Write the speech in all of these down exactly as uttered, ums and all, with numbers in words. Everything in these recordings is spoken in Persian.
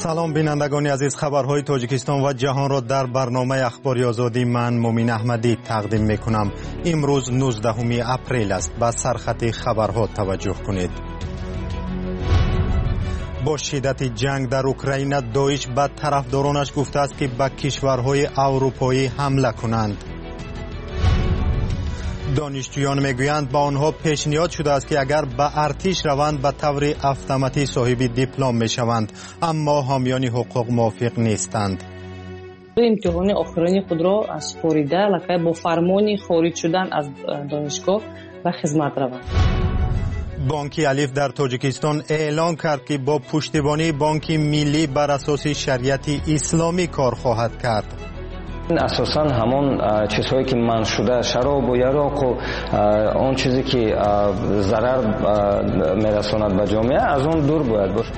سلام بینندگان عزیز، خبرهای تاجیکستان و جهان را در برنامه اخباری آزادی من مومین احمدی تقدیم می کنم. امروز نوزدهم اپریل است. به سرخط خبرها توجه کنید. با شدت جنگ در اوکراین، داعش به طرفدارانش گفته است که به کشورهای اروپایی حمله کنند. دانشجویان میگویند با آنها پیشنهاد شده است که اگر به ارتش روند به طور اتوماتیک صاحب دیپلم میشوند، اما حامیان حقوق موافق نیستند. امتحان آخرین خود را سپاریده لکه با فرمانی خارج شدن از دانشگاه و خدمت روند. بانک الف در تاجیکستان اعلام کرد که با پشتیبانی بانک ملی بر اساس شریعت اسلامی کار خواهد کرد. اساساً همون چیزهایی که منع شده، شراب و یراق و اون چیزی که ضرر میرساند به جامعه، از اون دور باید باشه.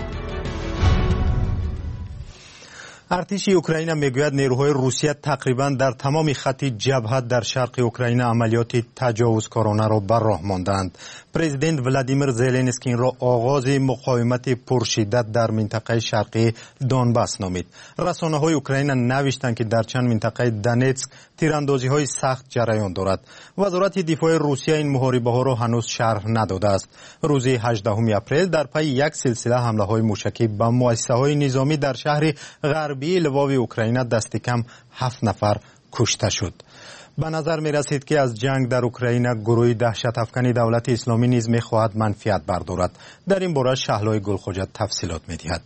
ارتش اوکراین میگوید نیروهای روسیه تقریبا در تمام خط جبهه در شرق اوکراین عملیات تجاوزکارانه را بر راه ماندند. پرزیدنت ولادیمیر زلنسکی را آغاز مقاومت پرشدت در منطقه شرقی دونباس نامید. رسانه‌های اوکراین نوشتند که در چند منطقه دونتسک تیراندازی‌های سخت جریان دارد. وزارت دفاع روسیه این محاربه‌ها را هنوز شرح نداده است. روز هجدهم اپریل در پی یک سلسله حمله‌های موشکی به مؤسسه‌های نظامی در شهر غربی لواو اوکراین دست کم هفت نفر کشته شد. به نظر می رسید که از جنگ در اوکراین گروه دهشت افکن دولت اسلامی نیز می خواهد منفعت بردارد. در این باره شهلای گلخوجه تفصیلات می دهد.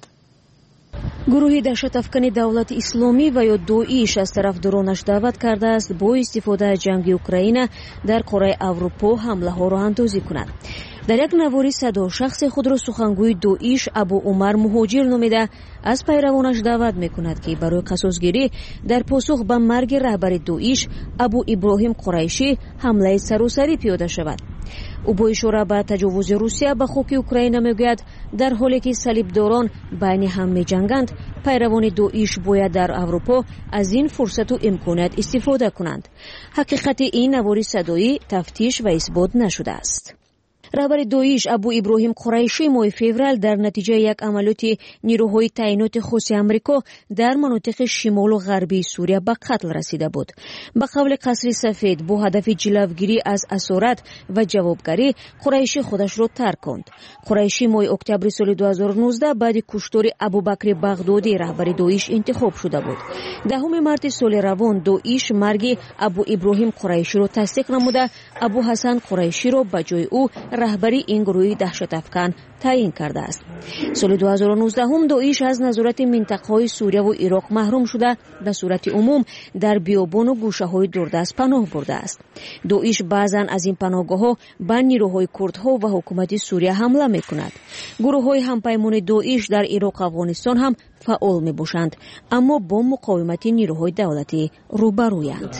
گروه دهشت افکن دولت اسلامی و یا داعش از طرفدارانش دعوت کرده است با استفاده از جنگ اوکراین در قاره اروپا حمله ها را اندازی کند. در یک نواری صدا شخص خود را سخنگوی داعش ابو عمر مهاجر نامیده از پیروانش دعوت میکند که برای قصاصگیری در پاسخ به مرگ رهبر داعش ابو ابراهیم قریشی حمله سراسری پیاده شود. او با اشاره به تجاوز روسیه به خاک اوکراین میگوید در حالی که صلیبداران بین هم میجنگند، پیروان داعش باید در اروپا از این فرصت و امکانات استفاده کنند. حقیقت این نواری صدایی تفتیش و اثبات نشده است. رهبر داعش ابو ابراهیم قریشی ماه فوریه در نتیجه یک عملیات نیروهای تعینات خاص آمریکا در مناطق شمال و غربی سوریه به قتل رسیده بود. به قول قصر سفید با هدف جلوگیری از اسارت و جوابگری قریشی خودش را ترک کند. قریشی ماه اکتبر سال دو هزار و نوزده بعد کشتار ابوبکر بغدادی رهبر داعش انتخاب شده بود. دهم مارس سال روان داعش مرگ ابو ابراهیم قریشی را تصدیق نموده ابو حسن قریشی را به جای او رهبری این گروه دهشت افکن تعیین کرده است. سال دو هزار و نوزده هم داعش از نظارت منطقه‌های سوریه و عراق محروم شده به صورت عموم در بیابان و گوشه‌های دوردست پناه برده است. داعش بعضاً از این پناهگاه‌ها به نیروهای کردها و حکومت سوریه حمله می‌کند. گروه‌های همپیمان داعش در عراق و افغانستان هم فعال می‌باشند، اما با مقاومت نیروهای دولتی روبرویند.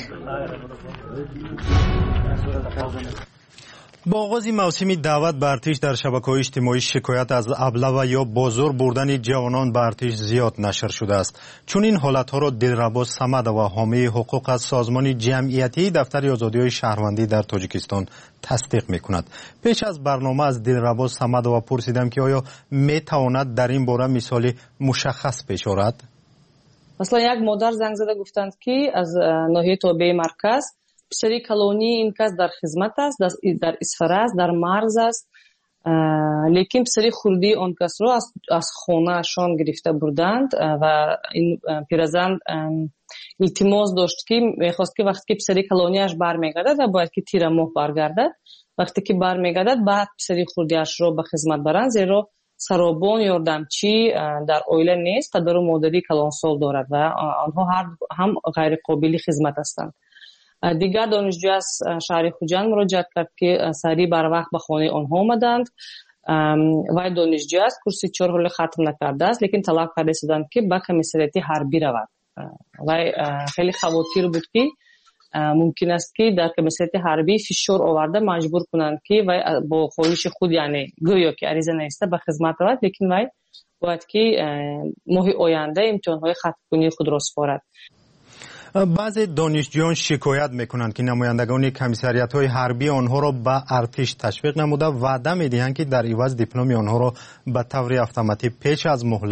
با آغاز موسم دعوت به ارتش در شبکه‌های اجتماعی شکایت از ابله و یا بازار بردن جوانان به ارتش زیاد نشر شده است. چون این حالت‌ها را دلرباز صمد و حامی حقوق از سازمان جمعیتی دفتر آزادی‌های شهروندی در تاجیکستان تصدیق می‌کند. پیش از برنامه از دلرباز صمد و پرسیدم که آیا می‌تواند در این باره مثال مشخص پیش آورد؟ مثلا یک مادر زنگ زده گفتند که از ناحیه تابع مرکز پسری کلونی این کس در خدمت است، در اسفر است، در مرز است، لیکن پسری خردی آن کس را از, از خانه شان گرفته بردند و این پیرزن التماس داشت که میخواست که وقتی که پسری کلونیش برمیگردد و باید که تیر ماه برگردد، وقتی که برمیگردد بعد پسری خردیش را به خدمت برند، زیرا سرابان یاردمچی در اویله نیست، پدر و مادری کلانسال دارد و آنها هر هم غیر قابل خدمت هستند. دیگر دانشجو از شهر خوجند مراجعت کرد که سریع بر وقت به خانه آنها آمدند و دانشجو از کورس چهار حال ختم نکرده است، لیکن طلب کرده شدند که به کمیسریت حربی رود و خیلی خواطر بود که ممکن است که در کمیسریت حربی فشار آورده مجبور کنند که و با خواهش خود یعنی گویا که عریضه نیسته به خدمت رود، لیکن وای باید که ماه آینده امتحان‌های ختم کنی خود را سپارد. بعضی دانشجویان شکایت میکنند که نمایندگان کمیسریت‌های حربی آنها را به ارتش تشویق نموده وعده میدهند که در عوض دیپلم آنها را به طور اتوماتیک پیش از مهلت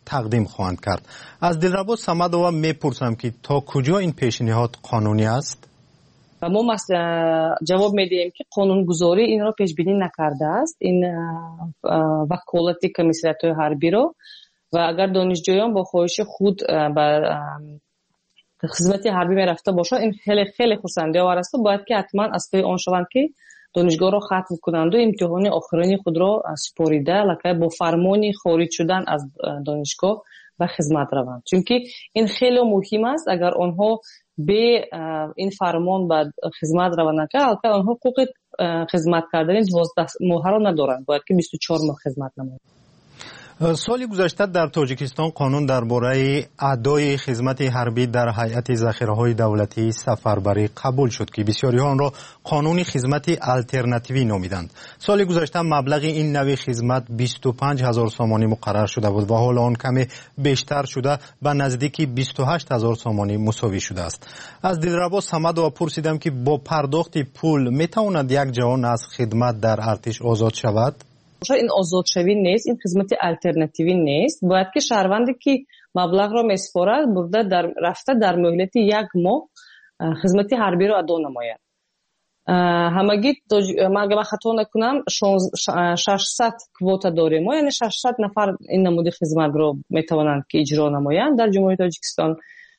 تقدیم خواهند کرد. از دلربا صمدووا میپرسم که تا کجا این پیشنهاد قانونی است؟ و ما جواب میدیم که قانونگذاری این را پیش بینی نکرده است، این وکالتی کمیسیت حربی رو، و اگر دانشجویان با خواهش خود به خدمت حربی می رفته باشند این خیلی خیلی خرسندی آور است. باید که حتما از پی آن شوند که دانشگاه را ختم کنند و امتحان آخرین خود را سپاریده لکه با فرمانی خارج شدن از دانشگاه و خدمت روند، چون که این خیلی مهم است. اگر آنها به این فرمان بعد خدمت روند نکنند آنها حقوق خدمت کردن دوازده ماه را ندارند، باید که بیست و چهار ماه خدمت نمایند. سال گذشته در تاجیکستان قانون درباره ادای خدمت حربی در هیئت ذخیره‌های دولتی سفربری قبول شد که بسیاری ها آن را قانون خدمت آلترناتیوی نامیدند. سال گذشته مبلغ این نوع خدمت بیست و پنج هزار سامانی مقرر شده بود و حال آن کمی بیشتر شده به نزدیک بیست و هشت هزار سامانی مساوی شده است. از دلربا صمدووا پرسیدم که با پرداخت پول میتواند یک جوان از خدمت در ارتش آزاد شود؟ این آزاد شوی نیست، این خدمت آلترناتیوی نیست. باید که شهروندی که مبلغ را میسپارد برده در رفته در مهلت یک ماه خدمت حربی را ادا نماید. همگی ما اگه خطا نکنم ششصد کواتا داریم ما، یعنی ششصد نفر این نمود خدمت را میتوانند که اجرا نمایند در جمهوری تاجیکستان.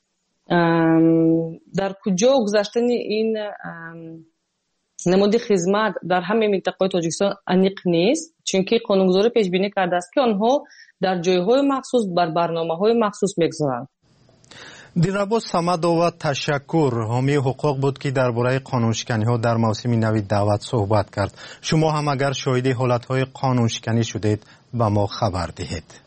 در کجا گذشتن این نمود خدمت در همه منطقه تاجیکستان انیق نیست، چون که قانونگذاری پیش بینی کرده است که آنها در جایهای مخصوص بر برنامه‌های مخصوص میگذارند. دلربا صمدووا تشکر. حامی حقوق بود که درباره قانونشکنی‌ها در موسم نوی دعوت صحبت کرد. شما هم اگر شاهد حالت‌های قانونشکنی شدید به ما خبر دهید.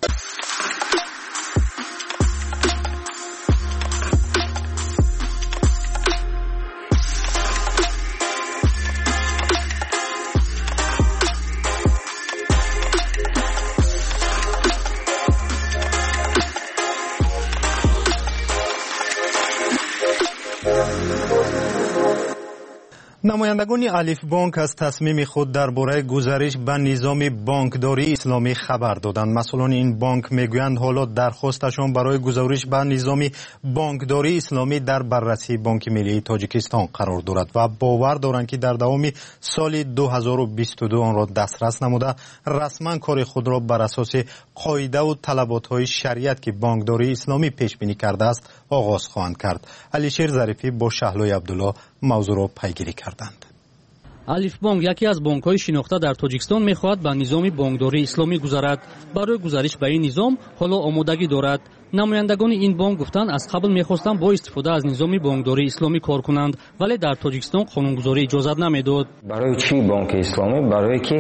نمایندگان الف بانک از تصمیم خود درباره گزارش به نظام بانکداری اسلامی خبر دادند. مسئولان این بانک میگویند حالا درخواستشان برای گزارش به نظام بانکداری اسلامی در بررسی بانک ملی تاجیکستان قرار دارد و باور دارند که در دوام سال دو هزار و بیست و دو آن را دسترس نموده رسما کار خود را بر اساس قاعده و طلبات‌های شریعت که بانکداری اسلامی پیش بینی کرده است آغاز خواهند کرد. علیشیر ظریفی با شهلای عبدالله موضوع را پیگیری کردند. الف بانک یکی از بانک‌های شناخته در تاجیکستان می‌خواهد به نظام بانکداری اسلامی گذارد. برای گزارش به این نظام حالا آمادگی دارد. نمایندگان این بانک گفتند از قبل می‌خواستند با استفاده از نظام بانکداری اسلامی کار کنند، ولی در تاجیکستان قانونگذاری اجازه نمیداد. برای چی بانک اسلامی؟ برای که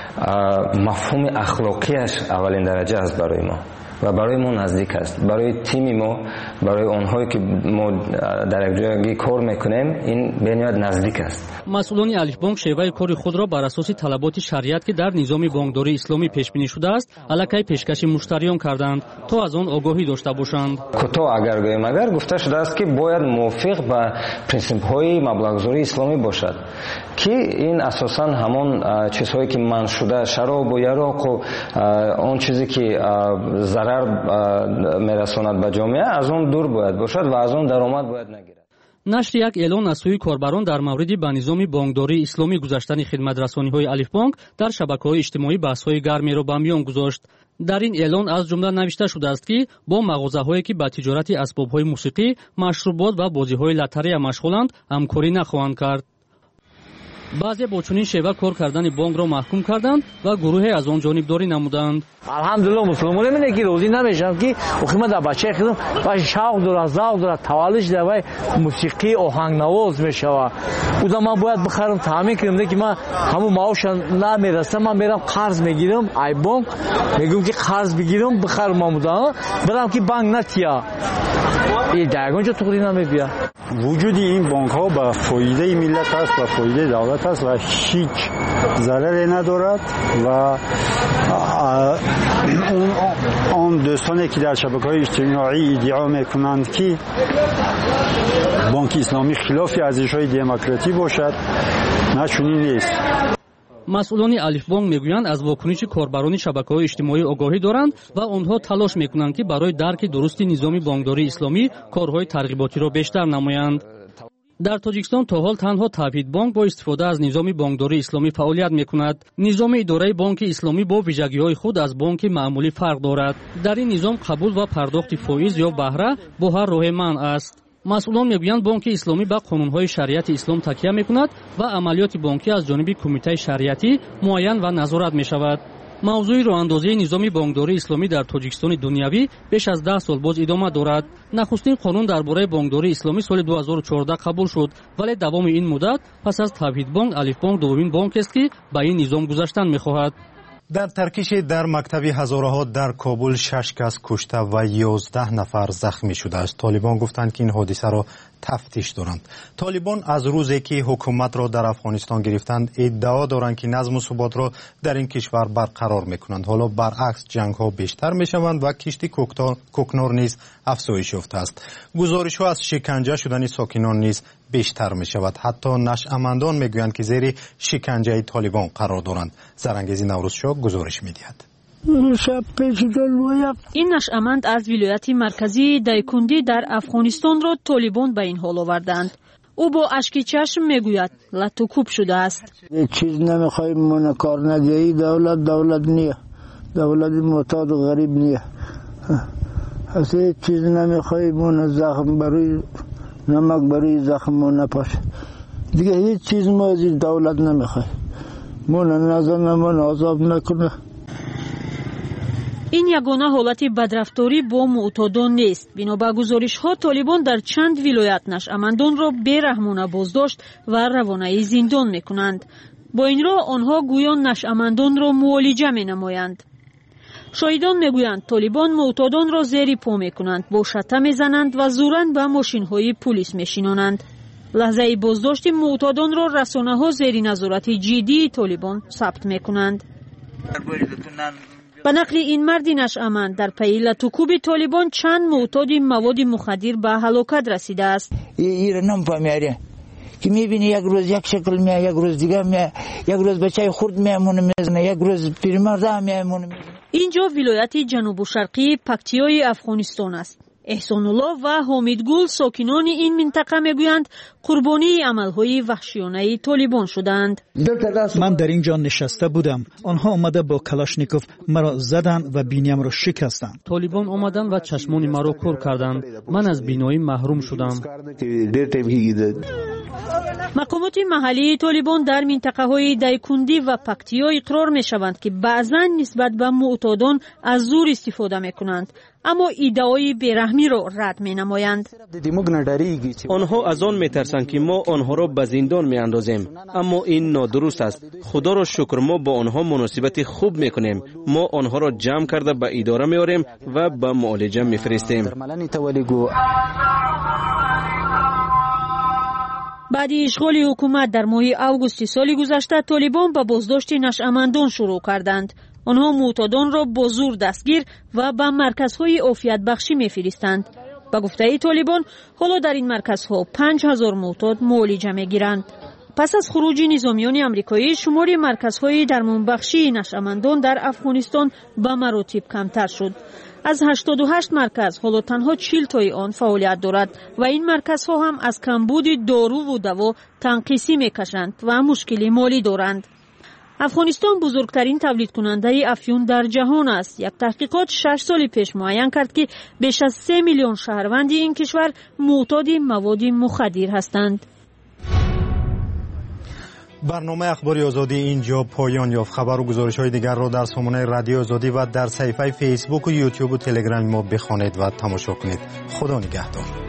مفهوم اخلاقیش اولین درجه است برای ما و برای ما نزدیک است. برای تیم ما، برای آنهایی که ما در یک جایی کار میکنیم این بنیاد نزدیک است. مسئولان الف بانک شیوه کار خود را بر اساس طلبات شریعت که در نظام بانکداری اسلامی پیش بینی شده است الکی پیشکش مشتریان کردند تا از آن آگاهی داشته باشند. کوتاه اگر گویم اگر گفته شده است که باید موافق به پرینسیپ های مبلغ‌گذاری اسلامی باشد که این اساساً همان چیزهایی که منع شده، شراب و یراق و آن چیزی که ضرر میرساند به جامعه از اون دور باید باشد و از اون درآمد باید نگیرد. نشر یک اعلان از سوی کاربران در مورد به نظام بانکداری اسلامی گذاشتن خدمت رسانی‌های الف بانک در شبکه‌های اجتماعی بحث‌های گرمی را به میان گذاشت. در این اعلان از جمله نوشته شده است که با مغازه‌هایی که به تجارت اسباب‌های موسیقی، مشروبات و بازی‌های لاتاری مشغولند همکاری نخواهند کرد. بعضی با چنین شیوه کار کردن بانک را محکوم کردند و گروهی از آن جانبداری نمودند. الحمدلله مسلمان نمیگه که روزی نمیشم که خودم در بچه خودم و شوق داره، ذوق داره، تولدش داره، موسیقی آهنگ نواز میشه. اون من باید بخرم تعمیر کنم که من همون معاش نمیرسه، من میرم قرض میگیرم ای بانک میگم که قرض بگیرم بخرم مامودا برام که بانک نتیا این درگان جو توری نمیبیا. وجود این بانک ها به فایده ملت است و فایده دولت است و هیچ ضرری ندارد و اون آن دوستانی که در شبکه‌های اجتماعی ادعا میکنند که بانک اسلامی خلاف ارزش‌های دموکراسی باشد نه چنین نیست. масъулони алифбонк мегӯянд аз вокуниши корбарони шабакаҳои иҷтимоӣ огоҳӣ доранд ва онҳо талош мекунанд ки барои дарки дурусти низоми бонкдории исломӣ корҳои тарғиботиро бештар намоянд. дар тоҷикистон то ҳол танҳо тавҳидбонк бо истифода аз низоми бонкдории исломӣ фаъолият мекунад. низоми идораи бонки исломӣ бо виҷагиҳои худ аз бонки маъмулӣ фарқ дорад. дар ин низом қабул ва пардохти фоиз ё баҳра бо ҳар роҳе манъ аст. масъулон мегӯянд бонки исломӣ ба қонунҳои шариати ислом такя мекунад ва амалиёти бонкӣ аз ҷониби кумитаи шариатӣ муайян ва назорат мешавад. мавзӯи роҳандозии низоми бонкдории исломӣ дар тоҷикистони дунявӣ беш аз даҳ сол боз идома дорад. нахустин қонун дар бораи бонкдории исломӣ соли ду ҳазору чордаҳ қабул шуд, вале давоми ин муддат пас аз тавҳидбонк алифбонк дуввумин бонкест ки ба ин низом гузаштан мехоҳад. дар таркиши дар мактаби ҳазораҳо дар Кобул шаш кас кушта ва ёздаҳ нафар захмӣ шудааст. толибон гуфтанд ки ин ҳодисаро тафтиш доранд. толибон аз рӯзе ки ҳукуматро дар афғонистон гирифтанд иддао доранд ки назму суботро дар ин кишвар барқарор мекунанд. ҳоло баръакс ҷангҳо бештар мешаванд ва кишти кӯкнор низ афзоиш ёфтааст. гузоришҳо аз шиканҷа шудани сокинон низ бештар мешавад. ҳатто нашъамандон мегӯянд ки зери шиканҷаи толибон қарор доранд. зарангези наврӯзшо гузориш медиҳад. ин нашъаманд аз вилояти марказии дайкунди дар афғонистонро толибон ба ин ҳол оварданд. ӯ бо ашки чашм мегӯяд латукуб шудааст. чиз намехоҳем мона корнагии давлат давлат ния давлати муътоду ғариб ния аз ҳеҷ чиз намехоҳем мона захм барои намак барои захм мо напаш дига ҳеҷ чиз мо аз ин давлат намехоҳем мона назана мона азоб накуна. ин ягона ҳолати бадрафторӣ бо муътодон нест. бино ба гузоришҳо толибон дар чанд вилоят нашъамандонро бераҳмона боздошт ва равонаи зиндон мекунанд. бо ин роҳ онҳо гӯё нашъамандонро муолиҷа менамоянд. шоҳидон мегӯянд толибон муътодонро зери по мекунанд, бо шата мезананд ва зӯран ба мошинҳои пулис мешинонанд. лаҳзаи боздошти муътодонро расонаҳо зери назорати ҷиддии толибон сабт мекунанд. ба нақли ин марди нашъаманд дар пайи латукуби толибон чанд муътоди маводи мухаддир ба ҳалокат расидааст. ки мебини як рӯз як шакл меа як рӯз дигар меа як рӯз бачаи хурд меамона мезана як рӯз пирмарда меамона. инҷо вилояти ҷанубу шарқии пактиёи афғонистон аст. эҳсонулло ва ҳомидгул сокинони ин минтақа мегӯянд қурбонии амалҳои ваҳшиёнаи толибон шуданд. ман дар ин ҷо нишаста будам. онҳо омада бо калашников маро заданд ва биниямро шикастанд. толибон омаданд ва чашмони маро кур карданд. ман аз биноӣ маҳрум шудам. мақомоти маҳаллии толибон дар минтақаҳои дайкунди ва пактиё иқрор мешаванд ки баъзан нисбат ба муътодон аз зур истифода мекунанд, аммо иддаои бераҳмиро рад менамоянд. онҳо аз он метарсанд ки мо онҳоро ба зиндон меандозем, аммо ин нодуруст аст. худоро шукр, мо бо онҳо муносибати хуб мекунем. мо онҳоро ҷамъ карда ба идора меорем ва ба муолиҷа мефиристем. баъди ишғоли ҳукумат дар моҳи августи соли гузашта толибон ба боздошти нашъамандон шурӯъ карданд. онҳо муътодонро бо зур дастгир ва ба марказҳои офиятбахшӣ мефиристанд. ба гуфтаи толибон ҳоло дар ин марказҳо панҷ ҳазор муътод муолиҷа мегиранд. пас аз хуруҷи низомиёни амрикоӣ шумори марказҳои дармонбахшии нашъамандон дар афғонистон ба маротиб камтар шуд. аз ҳаштоду ҳашт марказ ҳоло танҳо чил тои он фаъолият дорад ва ин марказҳо ҳам аз камбуди доруву даво танқисӣ мекашанд ва мушкили молӣ доранд. афғонистон бузургтарин тавлидкунандаи афюн дар ҷаҳон аст. як таҳқиқот шаш соли пеш муайян кард ки беш аз се миллион шаҳрванди ин кишвар муътоди маводи мухаддир ҳастанд. برنامه اخباری آزادی اینجا پایان یافت. خبر و گزارش‌های دیگر را در سامانه رادیو آزادی و در صفحه فیسبوک و یوتیوب و تلگرام ما بخوانید و تماشا کنید. خدا نگهدار.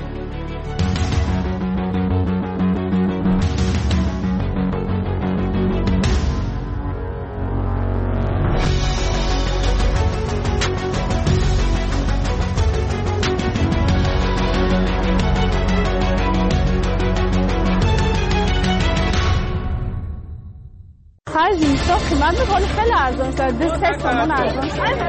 اینجا قیمت میکنه خیلی ارزان شد. سه تومن ارزان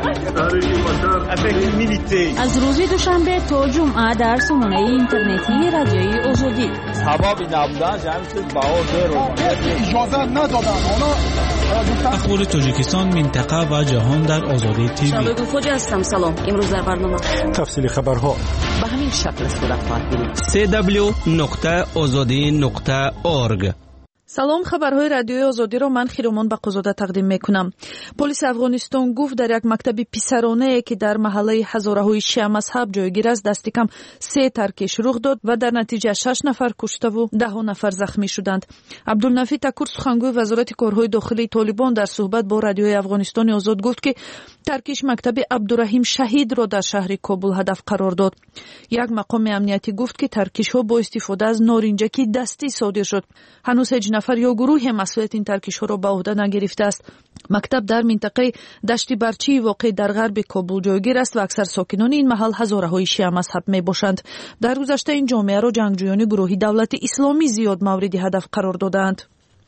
شد. از روز دوشنبه تا جمعه در سامانه اینترنتی رادیوی آزادی. سبب نبودن جمعیت باور رو اجازه ندادن. اونا اخبار تاجیکستان، منطقه و جهان در آزادی تیوی. شباب خوجا هستم. سلام. امروز در برنامه تفصیل خبرها به همین شکل صورت خواهد گرفت. سه دبلیو نقطه آزادی نقطه اورگ. салом, хабарҳои радиои озодиро ман хиромон бақозода тақдим мекунам. Полиси Афғонистон гуфт дар як мактаби писаронае ки дар маҳаллаи ҳазораҳои шиъамазҳаб ҷойгир аст, дасти кам се таркиш рух дод ва дар натиҷа шаш нафар куштаву даҳо нафар захмӣ шуданд. Абдулнафи Такур, сухангӯи вазорати корҳои дохилии Толибон, дар суҳбат бо радиои Афғонистони озод гуфт ки таркиш мактаби Абдураҳим Шаҳидро дар шаҳри Кобул ҳадаф қарор дод. Як мақоми амниятӣ гуфт ки таркишҳо бо истифода аз норинҷакӣ дастӣ содир шуд. ҳанӯз ҳеҷ нафар ё гурӯҳе масъулияти ин таркишҳоро ба уҳда нагирифтааст. мактаб дар минтақаи дашти барчии воқеъ дар ғарби Кобул ҷойгир аст ва аксар сокинони ин маҳал ҳазораҳои шиъамазҳаб мебошанд. дар гузашта ин ҷомеаро ҷангҷӯёни гурӯҳи давлати исломӣ зиёд мавриди ҳадаф қарор доданд.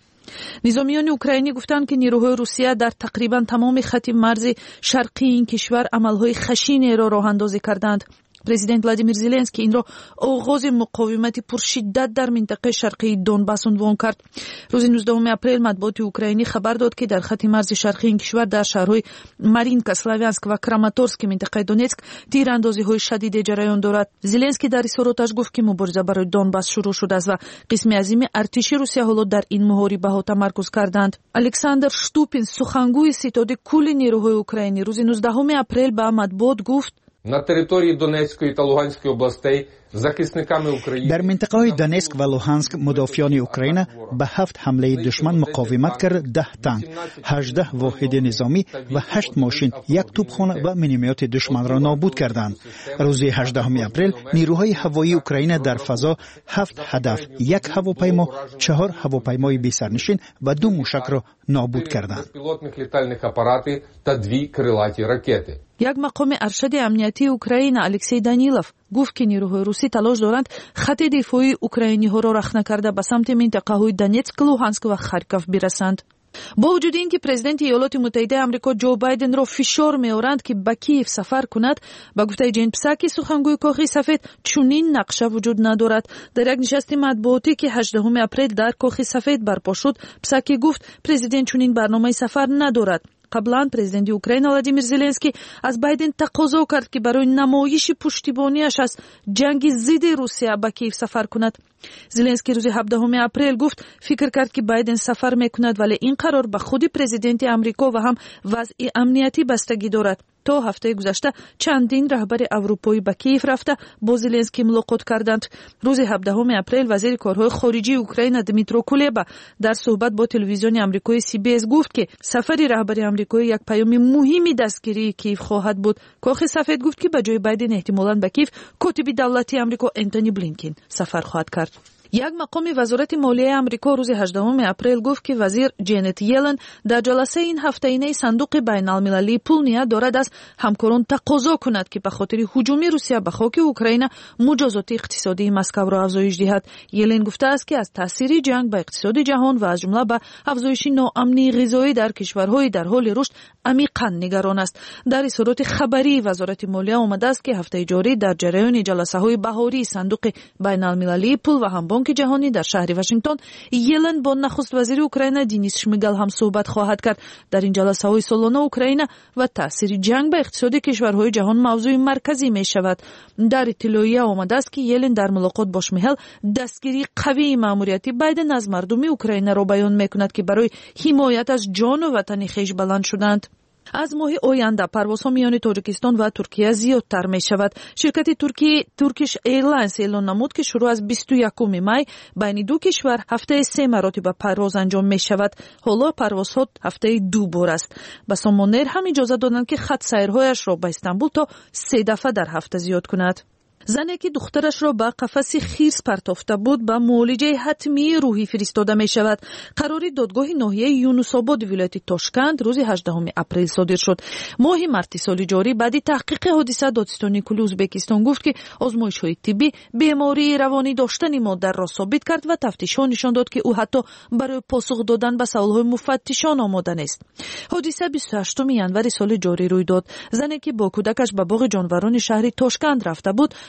низомиёни украинӣ гуфтанд ки нирӯҳои Русия дар тақрибан тамоми хати марзи шарқии ин кишвар амалҳои хашинеро роҳандозӣ карданд. президент Владимир Зеленский инро оғози муқовимати пуршиддат дар минтақаи шарқии Донбас унвон кард. рӯзи нуздаҳуми апрел матбуоти украинӣ хабар дод ки дар хати марзи шарқии ин кишвар дар шаҳрҳои Маринка, Славянск ва Краматорск минтақаи Донецк тирандозиҳои шадиде ҷараён дорад. Зеленский дар изҳороташ гуфт ки мубориза барои Донбас шурӯъ шудааст ва қисми азими артиши Русия ҳоло дар ин муҳорибаҳо тамаркуз карданд. Александр Штупин, сухангӯи ситоди кулли нирӯҳои украинӣ, рӯзи нуздаҳуми апрел ба матбуот гуфт: на території Донецької та Луганської областей захисниками України. در منطقه‌های دونецک و لوهانسک مدافعان اوکراین به هفت حمله دشمن مقاومت کرد. ده تانک، هجده واحد نظامی و هشت ماشین، یک توپخانه و مینیمات دشمن را نابود کردند. روز هجدهم اپریل نیروهای هوایی اوکراین در فضا هفت هدف، یک هواپیما، چهار هواپیمای بی‌سرنشین و دو موشک را نابود کردند. безпілотних літальних апарати та дві крилаті ракети. як мақоми аршади амниятии Украина Алексей Данилов гуфт ки нирӯҳои русӣ талош доранд хати дифоии украиниҳоро рахна карда ба самти минтақаҳои Донецк, Луҳанск ва Харьков бирасанд. бо вуҷуди ин ки президенти Иёлоти Муттаҳидаи Амрико Ҷо Байденро фишор меоранд ки ба Киев сафар кунад, ба гуфтаи Ҷен Псаки, сухангӯи Коғи Сафед, чунин нақша вуҷуд надорад. дар як нишасти матбуотӣ ки ҳаштдаҳуми апрел дар Коғи Сафед барпо шуд, Псаки гуфт президент чунин барномаи сафар надорад. қаблан президенти Украина Владимир Зеленский аз Байден тақозо кард ки барои намоиши пуштибониаш аз ҷанги зидди Русия ба Киев сафар кунад. Зеленский рӯзи ҳабдаҳуми апрел гуфт фикр кард ки Байден сафар мекунад, вале ин қарор ба худи президенти Амрико ва ҳам вазъи амниятӣ бастагӣ дорад. то ҳафтаи гузашта чандин раҳбари аврупоӣ ба Киев рафта бо Зеленский мулоқот карданд. рӯзи ҳабдаҳуми апрел вазири корҳои хориҷии Украина Дмитро Кулеба дар суҳбат бо телевизиони амрикои Си Би Эс гуфт ки сафари раҳбари амрикоӣ як паёми муҳими дастгирии Киев хоҳад буд. Коғи Сафед гуфт ки ба ҷои Байден эҳтимолан ба Киев котиби давлатии Амрико Энтони Блинкен сафар хоҳад кард. як мақоми вазорати молияи Амрико рӯзи ҳаштдаҳуми апрел гуфт ки вазир Ҷенет Йелен дар ҷаласаи ин ҳафтаинаи сандуқи байналмилалии пул ният дорад аз ҳамкорон тақозо кунад ки ба хотири ҳуҷуми Русия ба хоки Украина муҷозоти иқтисодии Москавро афзоиш диҳад. Йелен гуфтааст ки аз таъсири ҷанг ба иқтисоди ҷаҳон ва аз ҷумла ба афзоиши ноамнии ғизоӣ дар кишварҳои дар ҳоли рушд амиқан нигарон аст. дар изҳороти хабарии вазорати молия омадааст ки ҳафтаи ҷорӣ дар ҷараёни ҷаласаҳои баҳории сандуқи байналмилалии пул ва ҳам бонки ҷаҳонӣ дар шаҳри Вашингтон, Йелен бо нахуст вазири Украина Денис Шмигал ҳам суҳбат хоҳад кард. дар ин ҷаласаҳои солона Украина ва таъсири ҷанг ба иқтисоди кишварҳои ҷаҳон мавзӯи марказӣ мешавад. дар иттилоия омадааст ки Йелен дар мулоқот бо Шмигал дастгирии қавии маъмурияти Байден аз мардуми Украинаро баён мекунад ки барои ҳимоят аз ҷону ватани хеш баланд шуданд. аз моҳи оянда парвозҳо миёни Тоҷикистон ва Туркия зиёдтар мешавад. ширкати Туркии Turkish Airlines эълон намуд ки шурӯъ аз бисту якуми май байни ду кишвар ҳафтаи се маротиба парвоз анҷом мешавад. ҳоло парвозҳо ҳафтаи ду бор аст. ба Сомонер ҳам иҷоза доданд ки хат сайрҳояшро ба Истанбул то се дафъа дар ҳафта зиёд кунад. зане ки духтарашро ба қафаси хирс партофта буд ба муолиҷаи ҳатмии рӯҳӣ фиристода мешавад. қарори додгоҳи ноҳияи Юнусободи вилояти Тошканд рӯзи ҳаштдаҳуми апрел содир шуд. моҳи марти соли ҷорӣ баъди таҳқиқи ҳодиса Додистони Кули Узбекистон гуфт ки озмоишҳои тиббӣ бемории равонӣ доштани модарро собит кард ва тафтишҳо нишон дод ки ӯ ҳатто барои посух додан ба саволҳои муфаттишон омода нест. ҳодиса бисту ҳаштуми январи соли ҷорӣ рӯй дод. зане ки бо кӯдакаш ба боғи ҷонварони шаҳри Тошканд рафта буд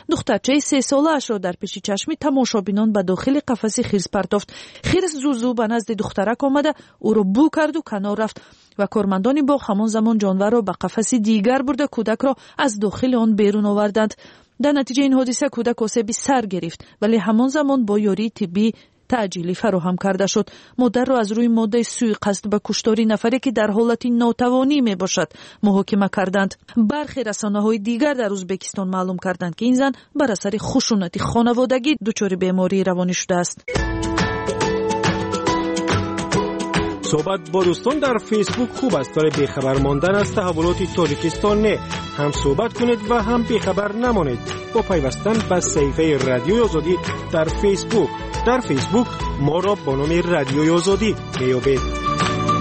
دخترچه سه ساله‌اش را در پیش چشم تماشابینان به داخل قفس خرس پرتافت. خرس زوزو به نزد دخترک آمده او را بو کرد و کنار رفت و کارمندان باغ همان زمان جانور را به قفس دیگر برده کودک را از داخل آن بیرون آوردند. در نتیجه این حادثه کودک آسیبی سر گرفت ولی همان زمان با یاری طبی تعجیلی فراهم کرده شد. مادر را از روی ماده سوء قصد به کشتاری نفری که در حالت ناتوانی می باشد محاکمه کردند. برخی رسانه‌های دیگر در ازبکستان معلوم کردند که این زن بر اثر خشونت خانوادگی دچار بیماری روانی شده است. صحبت با دوستان در فیسبوک خوب است، برای بیخبر ماندن از تحولات تاجیکستان نه. هم صحبت کنید و هم بیخبر نمانید با پیوستن به صفحه رادیوی آزادی در فیسبوک. در فیسبوک ما را با نام رادیوی آزادی میابید.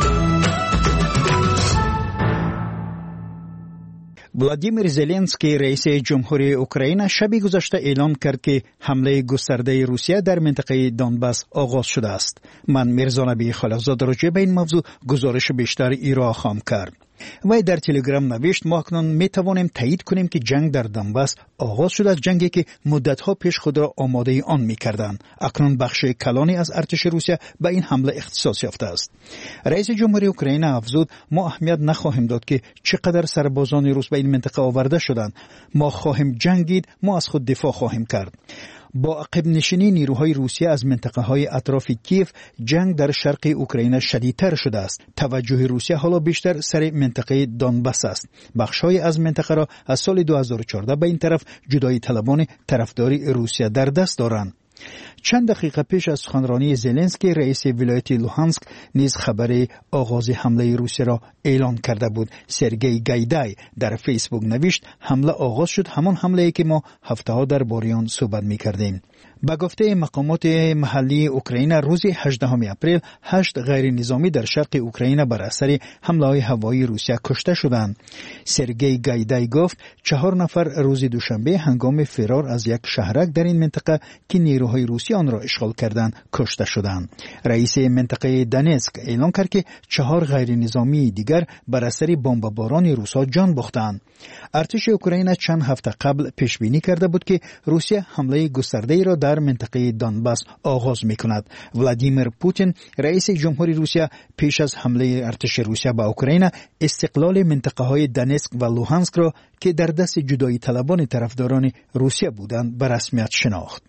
ولادیمیر زلنسکی رئیس جمهوری اوکراین شب گذشته اعلام کرد که حمله گسترده روسیه در منطقه دونباس آغاز شده است. من میرزا نبی خالقزاده راجع به این موضوع گزارش بیشتر ایرا خواهم کرد. وی در تلگرام نوشت ما اکنون می توانیم تایید کنیم که جنگ در دونباس آغاز شده از جنگی که مدتها پیش خود را آماده آن می کردند. اکنون بخش کلانی از ارتش روسیه به این حمله اختصاص یافته است. رئیس جمهوری اوکراین افزود ما اهمیت نخواهیم داد که چقدر سربازان روس به این منطقه آورده شدند. ما خواهیم جنگید، ما از خود دفاع خواهیم کرد. با عقب نشینی نیروهای روسیه از منطقه های اطراف کیف جنگ در شرق اوکراین شدیدتر شده است. توجه روسیه حالا بیشتر سر منطقه دونباس است. بخش‌های از منطقه را از سال دو هزار و چهارده به این طرف جدایی طلبان طرفداری روسیه در دست دارند. چند دقیقه پیش از سخنرانی زلنسکی رئیس ولایت لوهانسک نیز خبر آغاز حمله روسیه را اعلان کرده بود. سرگئی گایدای در فیسبوک نوشت حمله آغاز شد، همان حمله‌ای که ما هفته‌ها درباره آن صحبت می‌کردیم. به گفته مقامات محلی اوکراین روز هجدهم اپریل هشت غیر نظامی در شرق اوکراین بر اثر حمله‌های هوایی روسیه کشته شدند. سرگئی گایدای گفت چهار نفر روز دوشنبه هنگام فرار از یک شهرک در این منطقه که نیروهای روسیه آن را اشغال کردند کشته شدند. رئیس منطقه دانتسک اعلام کرد که چهار غیر نظامی دیگر بر اثر بمباران روس‌ها جان باختند. ارتش اوکراین چند هفته قبل پیش بینی کرده بود که روسیه حمله گسترده‌ای را در منطقه دونباس آغاز می‌کند. ولادیمیر پوتین رئیس جمهوری روسیه پیش از حمله ارتش روسیه به اوکراین استقلال منطقه‌های دانتسک و لوهانسک را که در دست جدایی طلبان طرفداران روسیه بودند به رسمیت شناخت.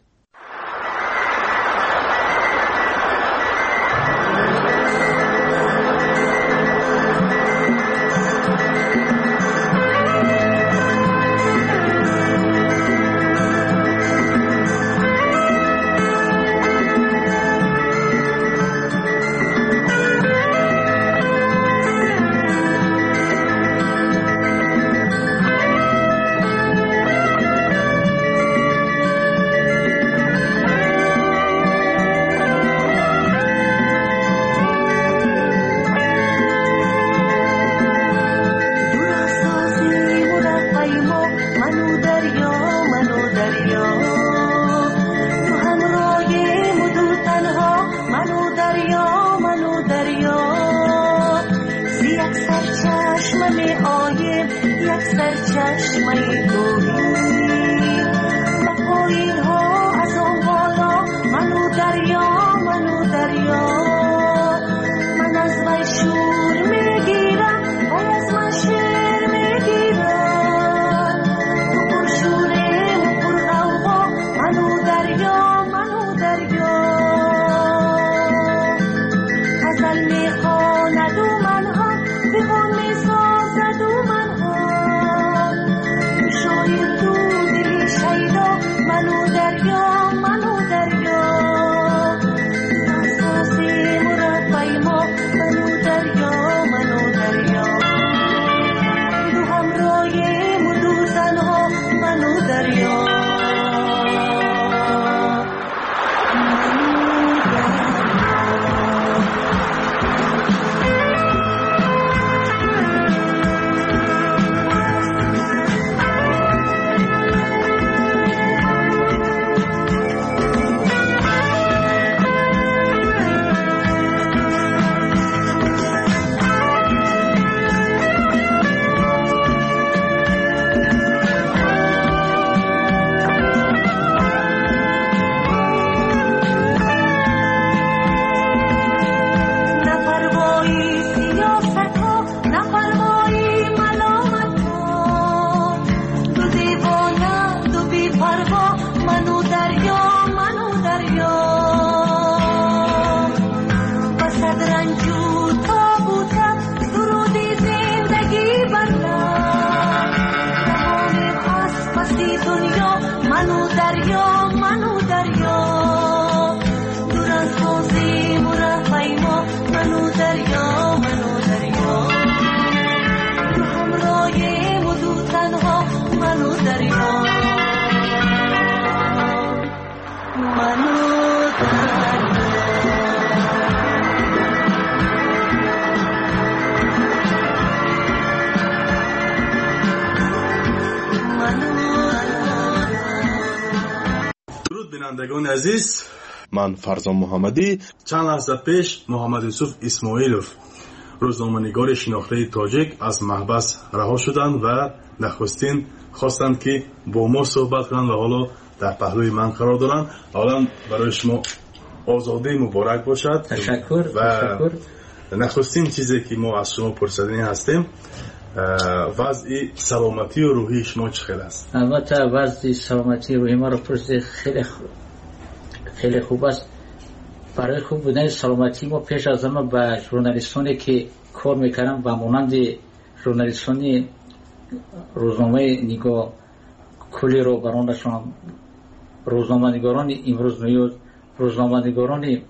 بینندگان عزیز، من فرزان محمدی. چند لحظه پیش محمد یوسف اسماعیلوف روزنامه‌نگار شناخته تاجیک از محبس رها شدند و نخستین خواستند که با ما صحبت کنند و حالا در پهلوی من قرار دارند. حالا برای شما آزادی مبارک باشد. تشکر. و تشکر. نخستین چیزی که ما از شما پرسیدنی هستیم، وضع سلامتی و روحی شما چه است؟ البته وضع سلامتی روحی ما رو پرسید، خیلی خیلی خوب است. برای خوب بودن سلامتی ما پیش از همه به ژورنالیستانی که کار میکنن و مانند ژورنالیستانی روزنامه نگاه کلی رو برانشان، روزنامه نگاران امروز نیوز، روزنامه نگاران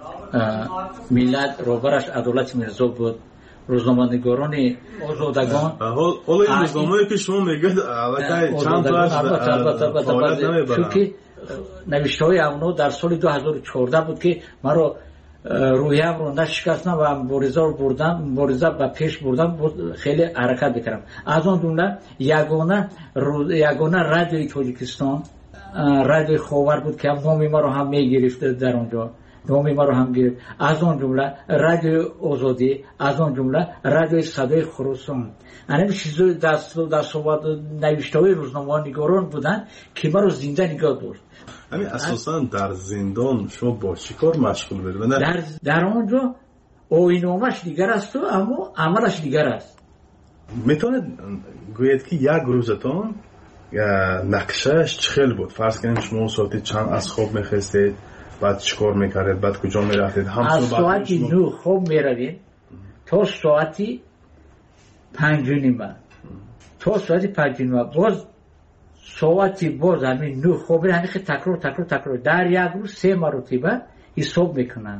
ملت روبرش عدالت میرزا بود، روزنامه نگاران آزادگان. حالا این روزنامه که شما میگید البته چند تاش فعالیت نمیبرن، چون نوشته های اونا در سال دو هزار و چهارده بود که ما رو رویم رو نشکستن و مبارزه رو بردن، مبارزه به پیش بردن، خیلی حرکت بکردم. از آن جمله یگانه یگانه رادیوی تاجیکستان، رادیوی خاور بود که نام ما رو هم میگرفته در اونجا، نام ما رو هم گرفت. از آن جمله رادیو آزادی، از آن جمله رادیو صدای خراسان. همین چیزا دست دستاورد نوشته های روزنامه‌نگاران بودن که ما رو زنده نگاه داشت. همین اساسا در زندان شما با چیکار مشغول بودید؟ در در اونجا آیین‌نامه‌اش دیگر است و اما عملش دیگر است. میتونید گویید که یک روزتان نقشهش چخیل بود؟ فرض کنیم شما ساعتی چند از خواب میخستید، بعد چیکار میکردید، بعد کجا میرفتید؟ از ساعتی نه خواب میروید تا ساعتی پنج و نیمه، تا ساعتی پنج و نیمه باز ساعتی باز همین نه خوابی، همین تکرار تکرار تکرار در یک روز سه مرتبه حساب میکنن.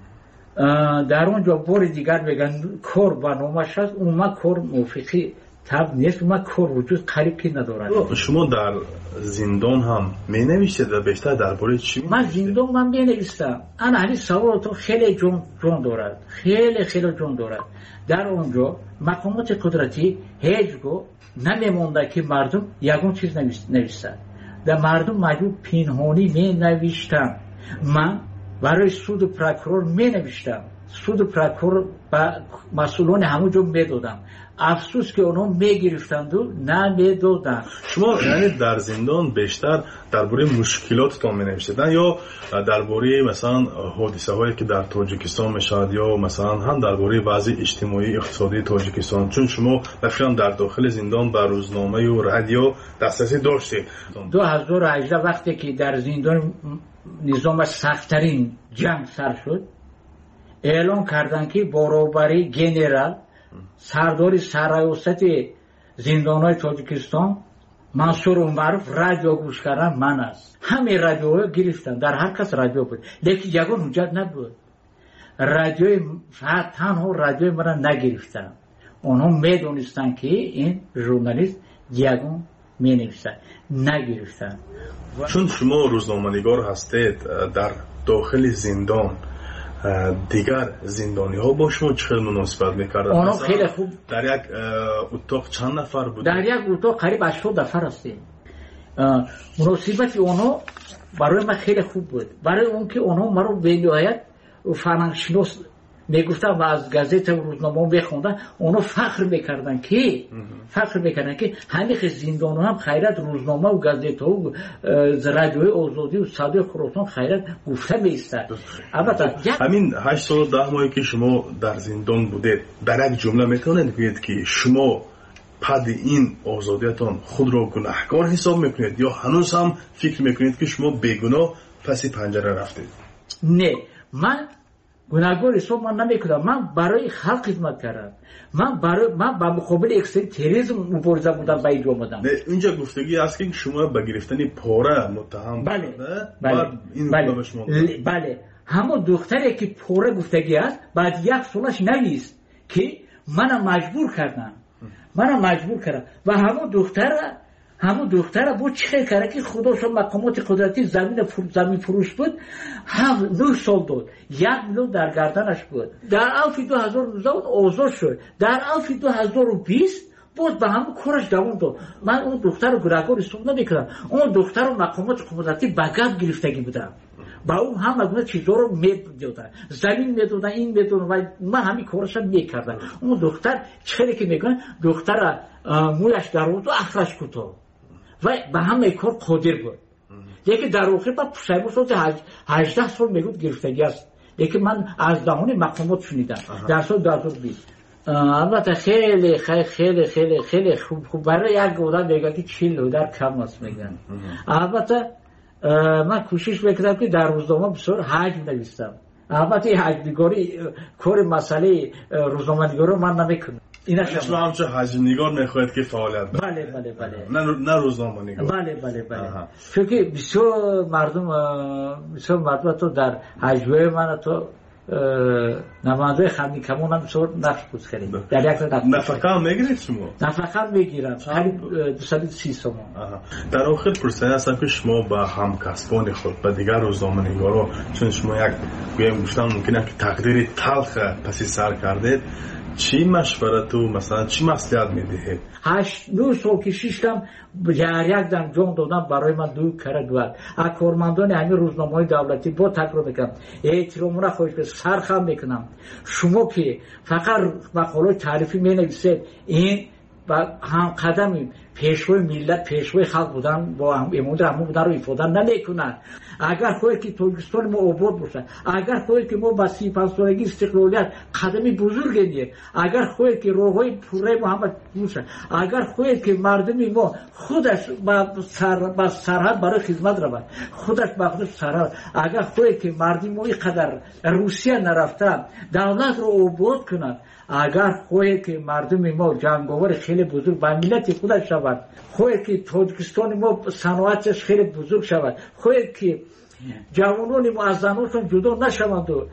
در اونجا بار دیگر بگن کار برنامه‌اش هست، اون ما کار موافقی تب نیست، اون ما کار وجود قریب که ندارد. شما در زندان هم می نوشتید و بیشتر درباره چی می من زندان من می نوشتم. انا همین سوال تو خیلی جون جون دارد، خیلی خیلی جون دارد. در اونجا مقامات قدرتی هیچگاه نمیمونده که مردم یگون چیز نوشتن. در مردم مجبور پنهانی می نوشتم. من برای سود و پروکورور می نوشتم، سود و پروکورور با مسئولان همونجا می دادم. افسوس که اونها می گرفتند و نمی دادن. شما یعنی در زندان بیشتر درباره مشکلاتتان می نوشتید یا درباره مثلا حادثه هایی که در تاجیکستان می شود یا مثلا هم درباره وضع اجتماعی اقتصادی تاجیکستان؟ چون شما بفرام در داخل زندان به روزنامه و رادیو دسترسی داشتید. دو هزار و هجده وقتی که در زندان نظام سخت‌ترین جنگ سر شد، اعلام کردند که برابری گنرال سردار سرایوست زندان‌های تاجیکستان منصور عمرов رادیو گوش کردن من است. همه رادیو گرفتن، در هر کس رادیو بود، لیکن یگان حجت نبود. رادیوی فقط تنها رادیوی مرا نگرفتن. اونها میدونستن که این ژورنالیست یگان می نویسن، نگرفتن. چون شما روزنامه‌نگار هستید در داخل زندان، دیگر زندانی ها با شما چه مناسبت میکردن؟ اونا خیلی خوب. در یک اتاق چند نفر بود؟ در یک اتاق قریب هشتاد نفر هستیم. مناسبت اونا برای من خیلی خوب بود، برای اون که اونا ما رو به نهایت فرهنگشناس میگفتن و از گازت و روزنامه میخوندن. اونا فخر میکردن که فخر میکردن که همین زندان هم خیرت روزنامه و گازت و رادیوی آزادی و صدای خراسان خیرت گفته میستند. البته همین هشت سال و ده ماهی که شما در زندان بودید، در یک جمله میتونید بگید که شما پد این آزادیتان خود را گناهکار حساب میکنید یا هنوز هم فکر میکنید که شما بیگناه پس پنجره رفتید؟ نه، من گناهکار حساب من نمیکنم. من برای خلق خدمت کردم. من برای من با مقابل اکستریم تروریسم مبارزه بودم، با اینجا اومدم. اینجا گفتگی هست که شما به گرفتن پاره متهم بله شده. بله این بله شما ل... بله همون دختری که پاره گفتگی هست بعد یک سالش نویست که منو مجبور کردن، منو مجبور کردن و همون دختر همون دختر بود چه کرده که خداش مقامات قدرتی زمین فر... زمین فروش بود، هم نه سال داد، یک میلیون در گردنش بود. در الف دو هزار و نوزده آزاد شد. در الف دو هزار و بیست باز به همون کارش دوام داد. من اون دختر رو گرگور استفاده نمیکردم. اون دختر رو مقامات قدرتی به گپ گرفتگی بودم. با اون هم از اون چیزا رو میدادن، زمین میدادن، این میدادن و من همین کارش میکردم. اون دختر چه که میگن دختر مویش در بود و اخرش کوتاه و به همه کار قادر بود. یکی در واقع با پشیمون شد هجده سال میگفت گرفتگی است. یکی من از دهان مقامات شنیدم در سال دو هزار و بیست. البته خیلی خیلی خیلی خیلی خیلی خوب خوب برای یک آدم میگه که چهل در کم است میگن. البته من کوشش میکردم که در روزنامه بسیار حجم نویسم. البته حجم‌نگاری کار مسئله روزنامه‌نگاری من نمیکنم. اینا شما همچه حجم نگار میخواید که فعالیت بکنید. بله بله بله. نه نه روزنامه نگار. بله بله بله. چون که بسیار مردم بسیار مردم تو در حجمه من تو نماینده خندی کمون هم بسیار نقش بود خیلی. در یک نفقه هم میگیرید شما؟ نفقه هم میگیرم. قریب دویست و سی تومان. در آخر پرسیده هستم که شما با همکسبان خود با دیگر روزنامه نگارا چون شما یک گویم گفتم ممکنه که تقدیر تلخ پسی سر کردید چی مشورت و مثلا چی مصلحت میدهید؟ هشت نو سال که شیشتم یک دم جان دادم برای من دو کره دوید از کارمندان همین روزنامه‌های دولتی با تکرار میکنم احترام را خواهش به سرخم میکنم. شما که فقط مقاله تعریفی مینویسید این و هم قدم پیشوای ملت پیشوای خلق بودن با امود همون بودن رو ایفاده نمیکنن. اگر خواهید که تاجیکستان ما آباد باشه، اگر خواهید که ما با سی و پنج سالگی استقلالیت قدمی بزرگ گیریم، اگر خواهید که راههای پوره محمد باشه، اگر خواهید که مردم ما خودش با سر با سرحد برای خدمت رود، خودش با خودش سرحد، اگر خواهید که مردم ما اینقدر روسیه نرفتن دولت رو آباد کنند، اگر خواهید که مردم ما جنگاور خیلی بزرگ با ملت خودش شود، خواهید که تاجیکستان ما صنعتش خیلی بزرگ شود، خواهید که جوانان ما از زنانشون جدا نشوند و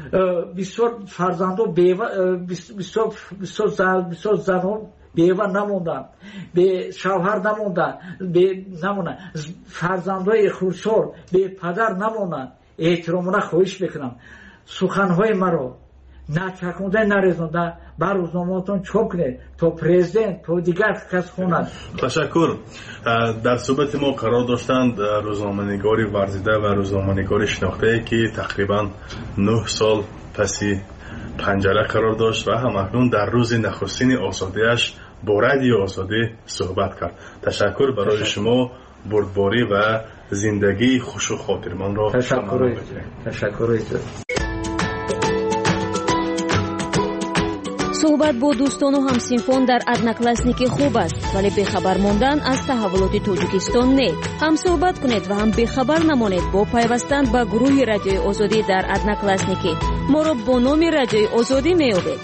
بسیار فرزندان بیوه بسیار بسیار زن بسیار زنان بیوه نموندن، به شوهر نموندن، به نموندن فرزندای خردسال به پدر نموندن. احترام را خواهش میکنم سخنهای مرا نچکونده نریزونده بر روزنامه‌تون چاپ کنید تا پرزیدنت تا دیگر کس خوند. تشکر. در صحبت ما قرار داشتند روزنامه‌نگاری ورزیده و روزنامه‌نگاری شناخته که تقریبا نه سال پسی پنجره قرار داشت و همکنون در روز نخستین آزادیش با رادیو آزادی صحبت کرد. تشکر برای تشکر. شما بردباری و زندگی خوش و خاطرمان را تشکر. تشکر. صحبت با دوستان و همسینفان در ادناکلاسنیکی خوب است ولی بخبر ماندن از تحولات تاجیکستان نه. هم صحبت کنید و هم بخبر نمانید با پیوستن به گروه رادیوی آزادی در ادناکلاسنیکی. ما را با نام رادیوی آزادی میابید.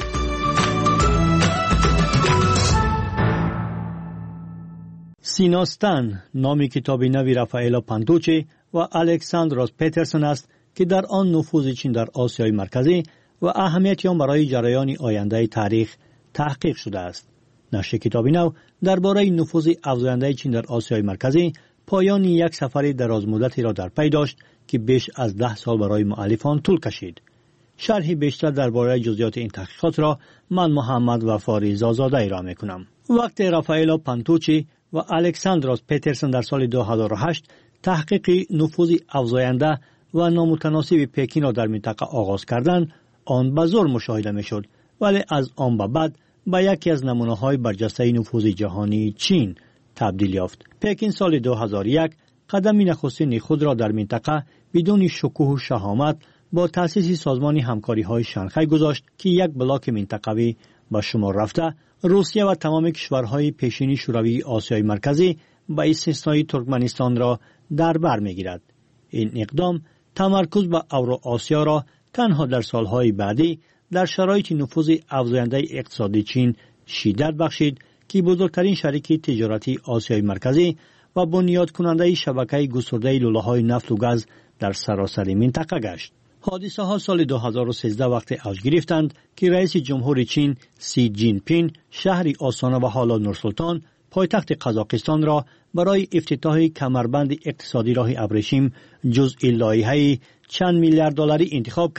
سیناستان نام کتاب نوی رافائلا پانتوچی و الکساندروس پترسون است که در آن نفوذ چین در آسیای مرکزی و اهمیت آن برای جریان آینده تاریخ تحقیق شده است. نشر کتاب نو درباره نفوذ افزاینده چین در آسیای مرکزی پایان یک سفر درازمدتی را در پی داشت که بیش از ده سال برای مؤلفان طول کشید. شرحی بیشتر درباره جزئیات این تحقیقات را من محمد وفاری زازاده را میکنم. وقت رافائلا پانتوچی و الکساندروس پترسون در سال دو هزار و هشت تحقیق نفوذ افزاینده و نامتناسب پکین را در منطقه آغاز کردند، آن به زور مشاهده میشد ولی از آن به بعد به یکی از نمونه‌های برجسته نفوذ جهانی چین تبدیل یافت. پکین سال دو هزار و یک قدم نخستین خود را در منطقه بدون شکوه و شهامت با تأسیس سازمان همکاری‌های شانگهای گذاشت که یک بلاک منطقوی به شمار رفته روسیه و تمام کشورهای پیشینی شوروی آسیای مرکزی به استثنای ترکمنستان را در بر می‌گیرد. این اقدام تمرکز به اوراسیا را تنها در سالهای بعدی در شرایط نفوذ افزاینده اقتصادی چین شدت بخشید که بزرگترین شریک تجارتی آسیای مرکزی و بنیاد کننده شبکه گسترده لوله‌های نفت و گاز در سراسر منطقه گشت. حادثه ها سال دو هزار و سیزده وقت اوج گرفتند که رئیس جمهور چین سی جین پین شهر آستانه و حالا نورسلطان پایتخت قزاقستان را برای افتتاح کمربند اقتصادی راه ابریشم جزء لایحه چند میلیارد دلاری انتخاب کرد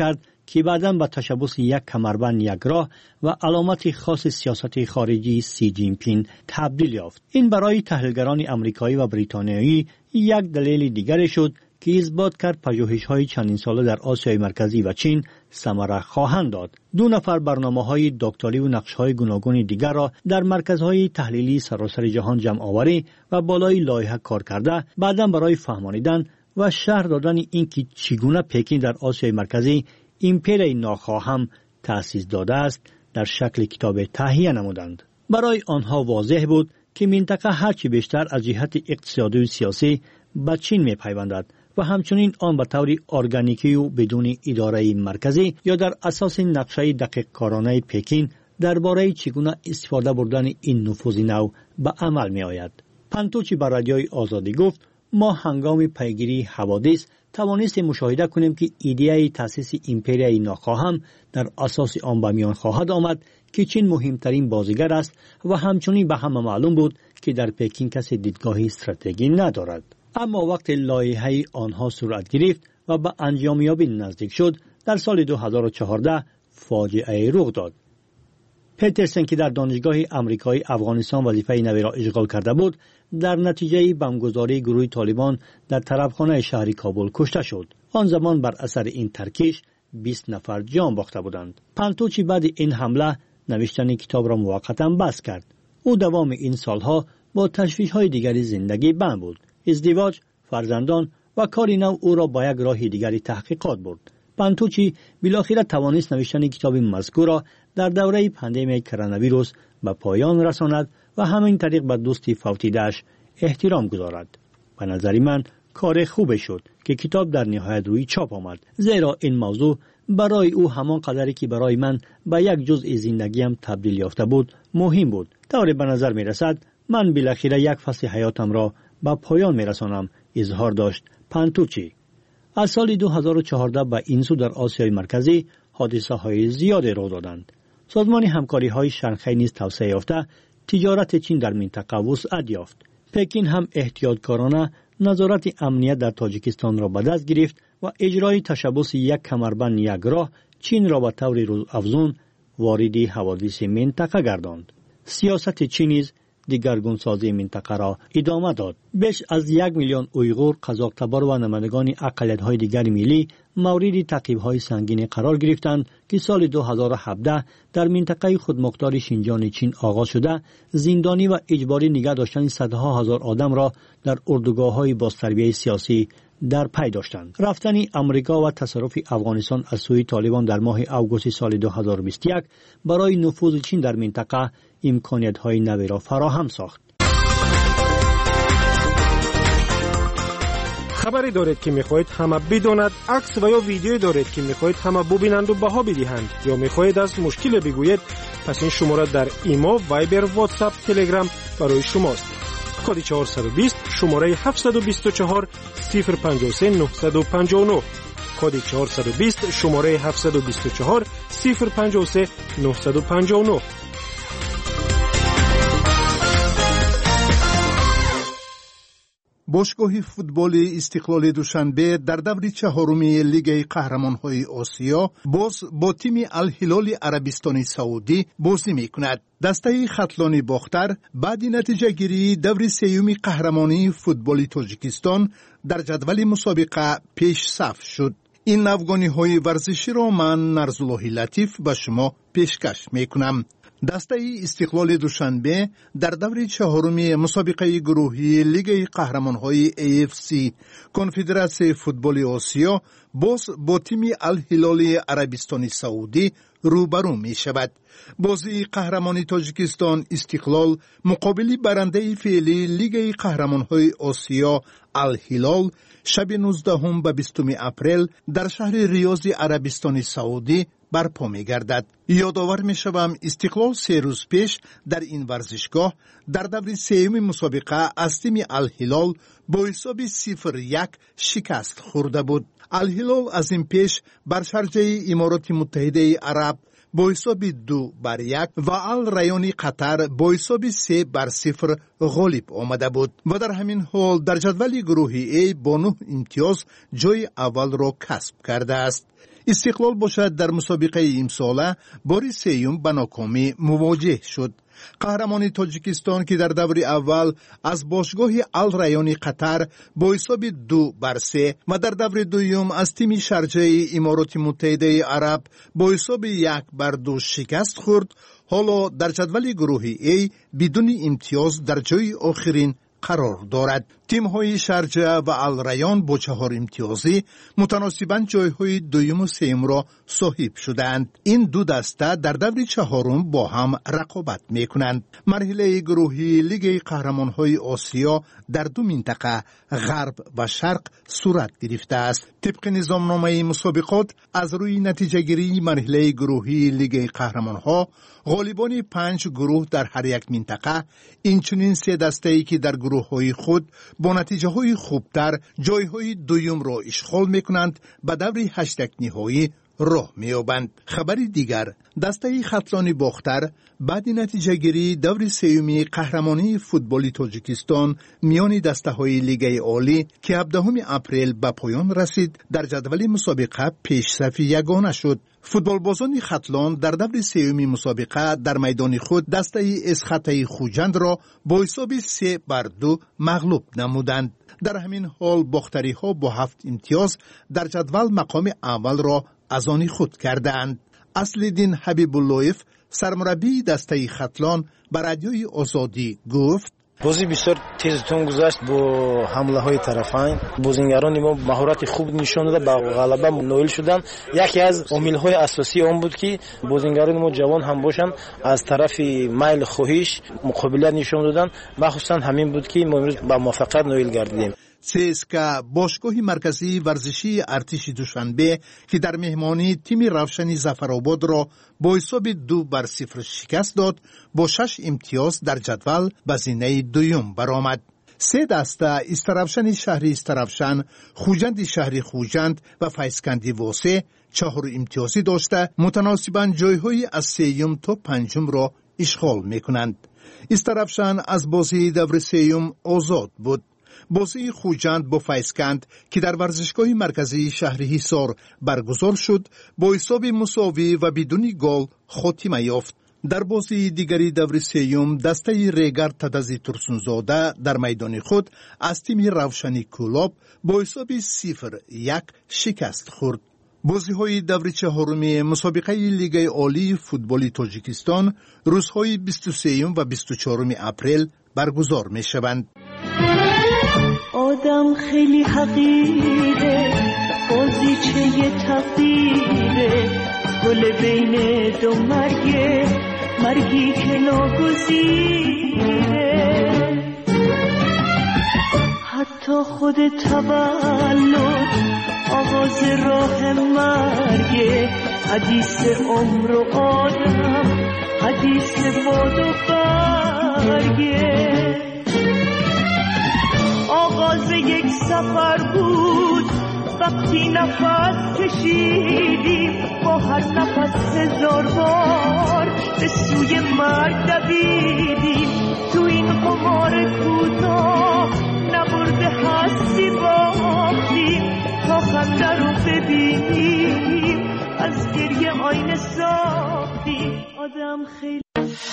که بعداً به تشبث یک کمربند یک راه و علامت خاص سیاست خارجی سی جین پین تبدیل یافت. این برای تحلیلگران آمریکایی و بریتانیایی یک دلیل دیگر شد که اثبات کرد پژوهش‌های چندین ساله در آسیای مرکزی و چین ثمره خواهند داد. دو نفر برنامه‌های دکتری و نقش‌های گوناگون دیگر را در مرکزهای تحلیلی سراسر جهان جمع آوری و بالای لایحه کار کرده، بعداً برای فهمانیدن و شرح دادن اینکه چگونه پکین در آسیای مرکزی ایمپری ناخواهم تأسیس داده است در شکل کتاب تهیه نمودند. برای آنها واضح بود که منطقه هرچی بیشتر از جهت اقتصادی و سیاسی به چین می‌پیوندد و همچنین آن به طور ارگانیکی و بدون اداره مرکزی یا در اساس نقشه دقیق کارانه پکین درباره چگونه استفاده بردن این نفوذ نو به عمل می آید. پنتوچی بر رادیوی آزادی گفت: ما هنگام پیگیری حوادث توانستیم مشاهده کنیم که ایده تأسیس ایمپری ناخواهم در اساس آن به میان خواهد آمد که چین مهمترین بازیگر است و همچنین به همه معلوم بود که در پکین کسی دیدگاه استراتژی ندارد. اما وقت لایحه آنها صورت گرفت و به انجامیابی نزدیک شد، در سال دو هزار و چهارده فاجعه رخ داد. پیترسن که در دانشگاه آمریکایی افغانستان وظیفه نوی را اشغال کرده بود، در نتیجه بمبگذاری گروه طالبان در طرفخانه شهر کابل کشته شد. آن زمان بر اثر این ترکیش بیست نفر جان باخته بودند. پنتوچی بعد این حمله نوشتن کتاب را موقتا بس کرد. او دوام این سالها با تشویش‌های دیگری زندگی بند بود. ازدواج، فرزندان و کاری نو او را با یک راه دیگری تحقیقات برد. پنتوچی بالاخره توانست نوشتن کتاب مذکور را در دوره پاندمی کرونا ویروس به پایان رساند و همین طریق به دوستی فوتیده‌اش احترام گذارد. به نظر من کار خوبی شد که کتاب در نهایت روی چاپ آمد، زیرا این موضوع برای او همان قدری که برای من به یک جزء زندگیم تبدیل یافته بود مهم بود. طوری به نظر می رسد من بالاخره یک فصل حیاتم را به پایان می رسانم، اظهار داشت پنتوچی. از سال دو هزار و چهارده به این سو در آسیای مرکزی حادثه های زیادی رخ دادند. سازمان همکاری های شانگهای نیز توسعه یافته، تجارت چین در منطقه وسعت یافت. پکین هم احتیاطکارانه نظارت امنیت در تاجیکستان را به دست گرفت و اجرای تشبث یک کمربند یک راه چین را به طور روزافزون وارد حوادث منطقه گرداند. سیاست چین نیز دیگرگونسازی منطقه را ادامه داد. بیش از یک میلیون اویغور، قزاق‌تبار و نمایندگان اقلیت‌های دیگر ملی مورد تعقیب‌های سنگین قرار گرفتند که سال دو هزار و هفده در منطقه خودمختار شینجیان چین آغاز شده، زندانی و اجباری نگاه داشتن صدها هزار آدم را در اردوگاه‌های بازتربیه سیاسی در پی داشتند. رفتن امریکا و تصرف افغانستان از سوی طالبان در ماه آگوست سال دو هزار و بیست و یک برای نفوذ چین در منطقه امکانیت‌های نوی را فراهم ساخت. خبری دارید که می‌خواهید همه بداند، عکس و یا ویدیویی دارید که می‌خواهید همه ببینند و بها بدهند، یا می‌خواهید از مشکل بگویید، پس این شماره در ایمو، وایبر، واتساپ، تلگرام برای شماست. کد چهارصد و بیست شماره هفتصد و بیست و چهار صفر پنجاه و سه نهصد و پنجاه و نه. کد چهارصد و بیست شماره هفتصد و بیست و چهار صفر پنجاه و سه نهصد و پنجاه و نه. باشگاه فوتبال استقلال دوشنبه در دور چهارم لیگ قهرمان‌های آسیا باز با تیم الهلال عربستان سعودی بازی می‌کند. دسته خطلان باختر بعد نتیجه گیری دور سیوم قهرمانی فوتبال تاجیکستان در جدول مسابقه پیش صف شد. این افغانی‌های ورزشی را من نرزالله لطیف به شما پیشکش می‌کنم. دسته استقلال دوشنبه در دور چهارم مسابقه گروهی لیگ قهرمان‌های ای اف سی کنفدراسیون فوتبال آسیا باز با تیم الهلال عربستان سعودی روبرو می شود. بازی قهرمانی تاجیکستان استقلال مقابل برنده فعلی لیگ قهرمان‌های آسیا الهلال شب نوزدهم به بیستم اپریل در شهر ریاض عربستان سعودی برپا می گردد. یادآور می شوم استقلال سه روز پیش در این ورزشگاه در دور سیوم مسابقه از تیم الهلال با حساب صفر یک شکست خورده بود. الهلال از این پیش بر شارجه امارات متحده عرب با حساب دو بر یک و الریان قطر با حساب سه بر صفر غالب آمده بود و در همین حال در جدول گروهی ای با نه امتیاز جای اول را کسب کرده است. استقلال باشد در مسابقه امساله بار سیوم به ناکامی مواجه شد. قهرمان تاجیکستان که در دور اول از باشگاه الریان قطر با حساب دو بر سه و در دور دوم از تیم شارجه امارات متحده عرب با حساب یک بر دو شکست خورد، حالا در جدول گروهی ای بدون امتیاز در جای آخرین قرار دارد. تیم‌های شارجه و الریان با چهار امتیازی متناسباً جای‌های دوم و سوم را صاحب شدند. این دو دسته در دور چهارم با هم رقابت می‌کنند. مرحله گروهی لیگ قهرمان‌های آسیا در دو منطقه غرب و شرق صورت گرفته است. طبق نظامنامه مسابقات از روی نتیجه‌گیری مرحله گروهی لیگ قهرمان‌ها غالبان پنج گروه در هر یک منطقه، اینچنین سه دسته‌ای که در گروه‌های خود با نتیجه های خوبتر جای های دویم را اشغال می کنند به دور هشتگ نهایی راه می یابند. خبری دیگر، دسته خطلان باختر بعد نتیجه گیری دور سومی قهرمانی فوتبال تاجیکستان میان دسته های لیگ عالی که هفدهم اپریل به پایان رسید در جدول مسابقه پیشرفت یگانه شد. فوتبالبازان خطلان در دور سومی مسابقه در میدان خود دسته اسخطه خوجند را با حساب سه بر دو مغلوب نمودند. در همین حال باختری ها با هفت امتیاز در جدول مقام اول را از آن خود کردند. اصلالدین حبیب اللهیف سرمربی دسته خطلان به رادیوی آزادی گفت: بازی بسیار تیز تون گذشت با حمله های طرفین. بازیگران ما مهارت خوب نشان دادند، با غلبه نائل شدند. یکی از عامل های اساسی آن بود که بازیگران ما جوان هم باشند، از طرف میل خواهش مقابله نشان دادند. مخصوصا همین بود که ما امروز با موفقیت نائل گردیدیم. سیسکا باشگاه مرکزی ورزشی ارتش دوشنبه که در مهمانی تیم روشنی ظفرآباد را با حساب دو بر صفر شکست داد، با شش امتیاز در جدول به زینه دوم برآمد. سه دسته استرافشن شهری استرافشن، خوجند شهری خوجند و فیضکندی واسه چهار امتیازی داشته متناسباً جایهای از سیوم تا پنجم را اشغال میکنند. استرافشن از بازی دور سیوم آزاد بود. بازی خوجند با فیضکند که در ورزشگاه مرکزی شهر حصار برگزار شد با حساب مساوی و بدون گل خاتمه یافت. در بازی دیگری دور سیوم دسته ریگر تدزی ترسونزاده در میدان خود از تیم روشنی کولاب با حساب صفر یک شکست خورد. بازی های دور چهارمی مسابقه لیگ عالی فوتبال تاجیکستان روزهای بیست و سه و بیست و چهار اپریل برگزار می شوند. آدم خیلی حقیره، بازیچه تقدیره، گل بین دو مرگه، مرگی که ناگزیره. حتی خود تولد آغاز راه مرگه، حدیث عمر و آدم، حدیث باد و برگه. آغاز یک سفر بود وقتی نفس کشیدیم، با هر نفس هزار بار به سوی مرگ دویدیم. تو این قمار کوتاه نبرده هستی باختیم، تا خنده رو ببینیم از گریه آینه ساختیم. آدم خیلی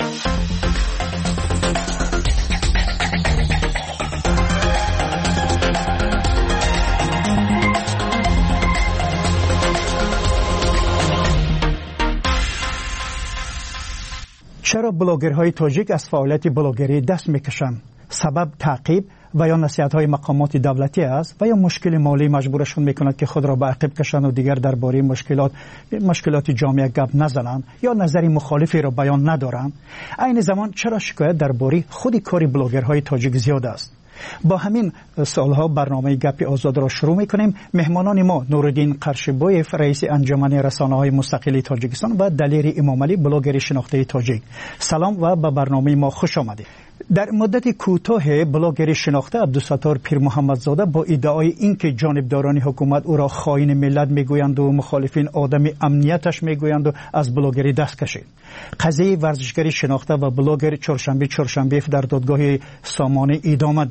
چرا بلاگرهای تاجیک از فعالیت بلاگری دست میکشند؟ سبب تعقیب و یا نصیحت‌های مقامات دولتی است و یا مشکل مالی مجبورشون میکند که خود را به عقب کشند و دیگر درباره مشکلات مشکلات جامعه گپ نزنند یا نظری مخالفی را بیان ندارند. عین زمان چرا شکایت درباره خود کاری بلاگرهای تاجیک زیاد است؟ با همین سالها برنامه گپ آزاد را شروع میکنیم. مهمانان ما نورالدین قرشبویف رئیس انجمن رسانه‌های مستقل تاجیکستان و دلیر امامعلی بلاگر شناخته تاجیک. سلام و به برنامه ما خوش آمدید. در مدت کوتاه بلاگر شناخته عبدالستار پیر محمدزاده با ادعای اینکه جانبداران حکومت او را خائن ملت میگویند و مخالفین آدم امنیتش میگویند و از بلاگری دست کشید. قضیه ورزشگری شناخته و بلاگر چهارشنبه چهارشنبه در دادگاه سامانه ادامه دارد.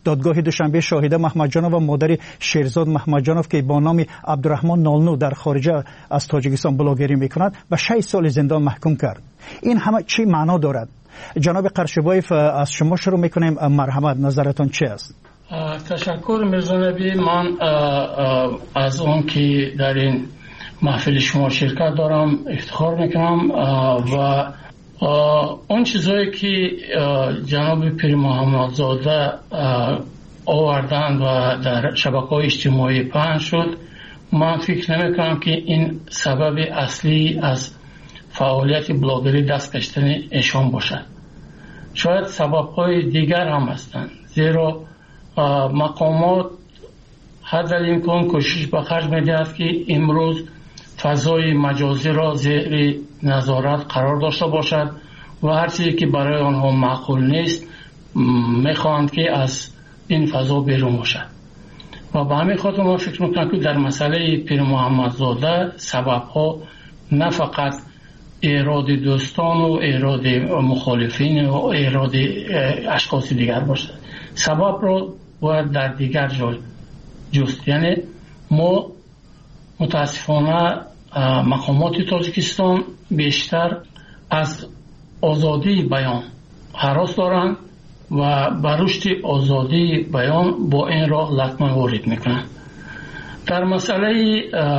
دادگاه دوشنبه شاهده محمد جانов و مادر شیرزاد محمد جانov که با نام عبدالرحمن نالنو در خارج از تاجیکستان بلاگری میکند به شش سال زندان محکوم کرد. این همه چی معنا دارد؟ جناب قرشبایف از شما شروع میکنیم. مرحمت، نظرتان چی است؟ تشکر میرزا نبی. من از اون که در این محفل شما شرکت دارم افتخار میکنم و اون چیزایی که جناب پیر محمدزاده آوردن و در شبکه‌های اجتماعی پخش شد، من فکر نمیکنم که این سبب اصلی از فعالیت بلاگری دست کشیدن ایشان باشد. شاید سبب‌های دیگر هم هستند، زیرا مقامات حد الامکان کوشش به خرج می‌دهد که امروز فضای مجازی را زیر نظارت قرار داشته باشد و هر چیزی که برای آنها معقول نیست میخواهند که از این فضا بیرون باشد. و به همین خاطر ما فکر میکنم که در مسئله پیر محمدزاده سبب‌ها نه فقط ایراد دوستان و ایراد مخالفین و ایراد اشخاص دیگر باشد، سبب را باید در دیگر جای جست. یعنی ما متاسفانه مقامات تاجیکستان بیشتر از آزادی بیان هراس دارند و بر رشد آزادی بیان با این راه لطمه وارد میکنند. در مسئله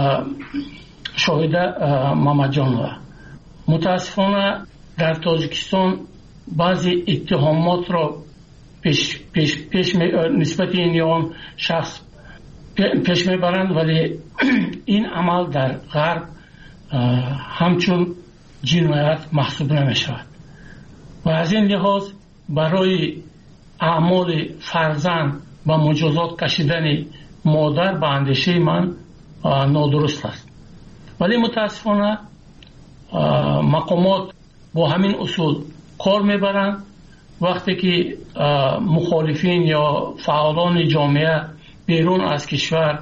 شاهده محمد جانov متاسفانه در تاجیکستان بعضی اتهامات را پیش, پیش, پیش نسبت این یا شخص پیش میبرند، ولی این عمل در غرب همچون جنایت محسوب نمیشود و از این لحاظ برای اعمال فرزند و مجازات کشیدن مادر به اندیشه من نادرست است. ولی متاسفانه مقامات با همین اصول کار میبرند. وقتی که مخالفین یا فعالان جامعه بیرون از کشور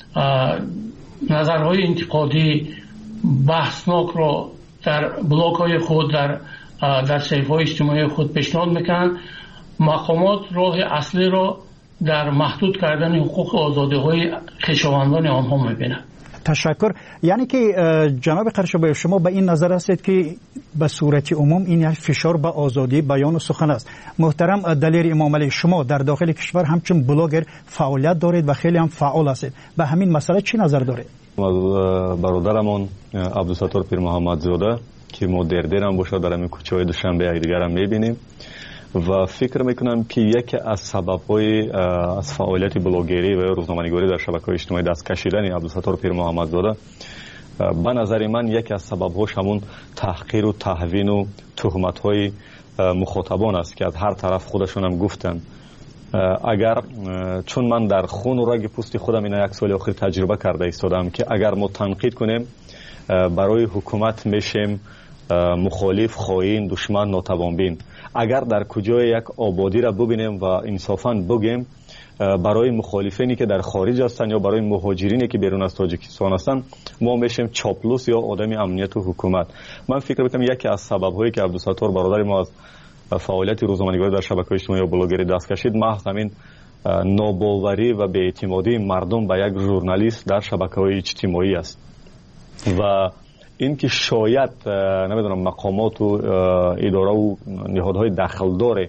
نظرهای انتقادی بحثناک را در بلاگ های خود در در صفحه های اجتماعی خود پیشنهاد میکنند، مقامات راه اصلی را در محدود کردن حقوق آزادی های خویشاوندان آنها میبینند. تشکر. یعنی که جناب قرشبایف شما به این نظر هستید که به صورت عموم این یک فشار به آزادی بیان و سخن است. محترم دلیر امام علی، شما در داخل کشور همچون بلاگر فعالیت دارید و خیلی هم فعال هستید، به همین مسئله چی نظر دارید؟ برادرمون عبدالستار پیر محمدزاده که ما در درم باشه در همین کوچه های دوشنبه یک دیگر هم میبینیم و فکر میکنم که یکی از سبب‌های از فعالیت بلاگری و روزنامه‌نگاری در شبکه‌های اجتماعی دست کشیدن عبدالستار پیر محمدزاده به نظر من یکی از سبب‌هاش همون تحقیر و توهین و تهمت‌های مخاطبان است که از هر طرف خودشون هم گفتن. اگر چون من در خون و رگ پوست خودم این یک سال آخر تجربه کرده ایستادم که اگر ما تنقید کنیم برای حکومت میشیم مخالف، خائن، دشمن، ناتوانبین. اگر در کجای یک آبادی را ببینیم و انصافاً بگیم برای مخالفینی که در خارج هستند یا برای مهاجرینی که بیرون از تاجیکستان هستند ما میشیم چاپلوس یا آدم امنیت و حکومت. من فکر میکنم یکی از سبب‌هایی که عبدالستار برادر ما از فعالیت روزنامه‌نگاری در شبکه‌های اجتماعی و بلاگری دست کشید محض همین ناباوری و بی‌اعتمادی مردم به یک ژورنالیست در شبکه‌های اجتماعی است و این که شاید نمیدونم مقامات و اداره و نهادهای دخلدار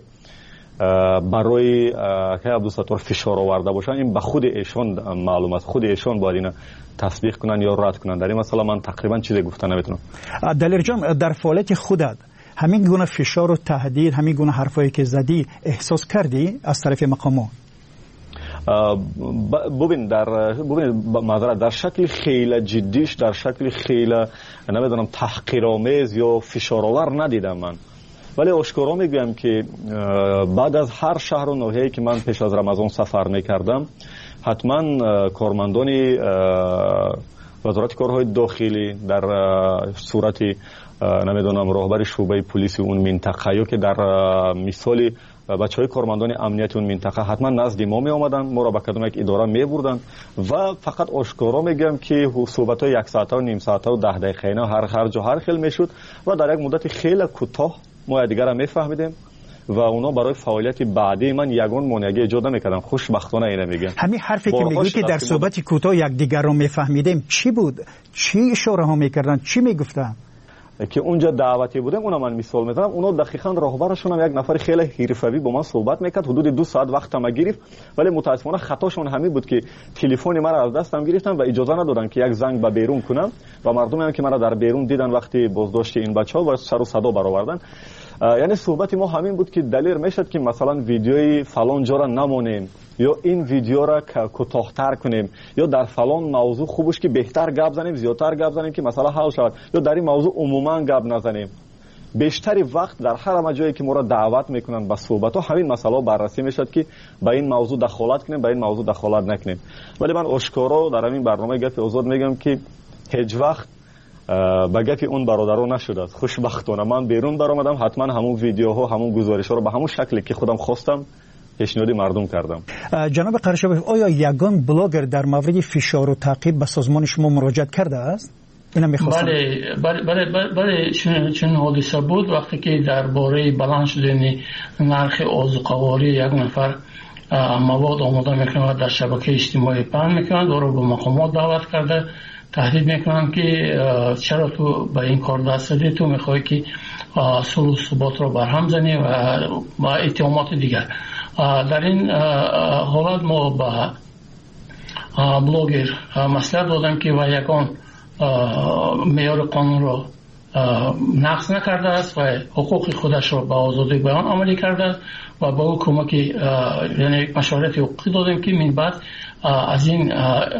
برای که عبدالستار فشار آورده باشن این به خود ایشان معلوم است. خود ایشان باید اینو تصدیق کنن یا رد کنن. در این مسئله من تقریبا چیزی گفتن نمیتونم. دلیر جان، در فعالیت خودت همین گونه فشار و تهدید، همین گونه حرفایی که زدی احساس کردی از طرف مقامات؟ ببین در ببین معذرت در شکل خیلی جدیش، در شکل خیلی نمیدونم تحقیرآمیز یا فشارآور ندیدم من، ولی آشکارا میگم که بعد از هر شهر و ناحیه‌ای که من پیش از رمضان سفر میکردم حتما کارمندان وزارت کارهای داخلی در صورت نمیدونم راهبر شعبه پلیس اون منطقه یا که در مثال بچه های کارمندان امنیت اون منطقه حتما نزد ما می آمدن، ما را به کدام یک اداره می بردن و فقط آشکارا میگم که صحبت های یک ساعته و نیم ساعته و ده دقیقه اینا هر هر جا هر خیل میشد و در یک مدت خیلی کوتاه ما دیگر هم میفهمیدیم و اونا برای فعالیت بعدی من یگان مانعی ایجاد نمیکردن. خوشبختانه اینو میگم. همین حرفی که میگی که در صحبت کوتاه یکدیگر رو میفهمیدیم چی بود؟ چی اشاره ها میکردن؟ چی میگفتن؟ که اونجا دعوتی بودم اونا من مثال میزنم. اونا دقیقاً راهبرشون هم یک نفر خیلی حرفه‌ای با من صحبت میکرد. حدود دو ساعت وقتم گرفت، ولی متاسفانه خطاشون همین بود که تلفن مرا از دستم گرفتن و اجازه ندادن که یک زنگ به بیرون کنم و مردمی هم که مرا در بیرون دیدن وقتی بازداشت این بچه‌ها و سر و صدا برآوردن. یعنی صحبت ما همین بود که دلیل میشد که مثلا ویدیوی فلان جا را نمونیم یا این ویدیو را کوتاه‌تر کنیم یا در فلان موضوع خوبش که بهتر گپ زنیم، زیادتر گپ زنیم که مثلا حل شود، یا در این موضوع عموما گپ نزنیم. بیشتر وقت در هر جایی که ما را دعوت میکنن به صحبت ها همین مسئله بررسی میشد که به این موضوع دخالت کنیم، به این موضوع دخالت نکنیم. ولی من آشکارا در این برنامه گپ آزاد میگم که هیچ وقت با گپی اون برادران نشده است. خوشبختانه من بیرون برآمدم، حتما همون ویدیوها، همون گزارش‌ها رو به همون شکلی که خودم خواستم پیشنهاد مردم کردم. جناب قرشباف، آیا یگان بلاگر در مورد فشار و تعقیب به سازمان شما مراجعت کرده است؟ اینم می‌خواستم. بله بله بله بله چون چون حادثه بود وقتی که درباره بلند شدن نرخ آذوقه‌واری یک نفر مواد آماده میکنه در شبکه اجتماعی پخش میکنند و رو به مقامات دعوت کرده، تهدید میکنن که چرا تو به این کار دست زدی، تو میخوای که صلح و ثبات رو برهم زنی و اتهامات دیگر. در این حالت ما به بلاگر مصلحت دادم که و یگان معیار قانون رو نقض نکرده است و حقوق خودش رو به آزادی بیان عملی کرده است و با او کمک یعنی مشورت حقوقی دادیم که من بعد از این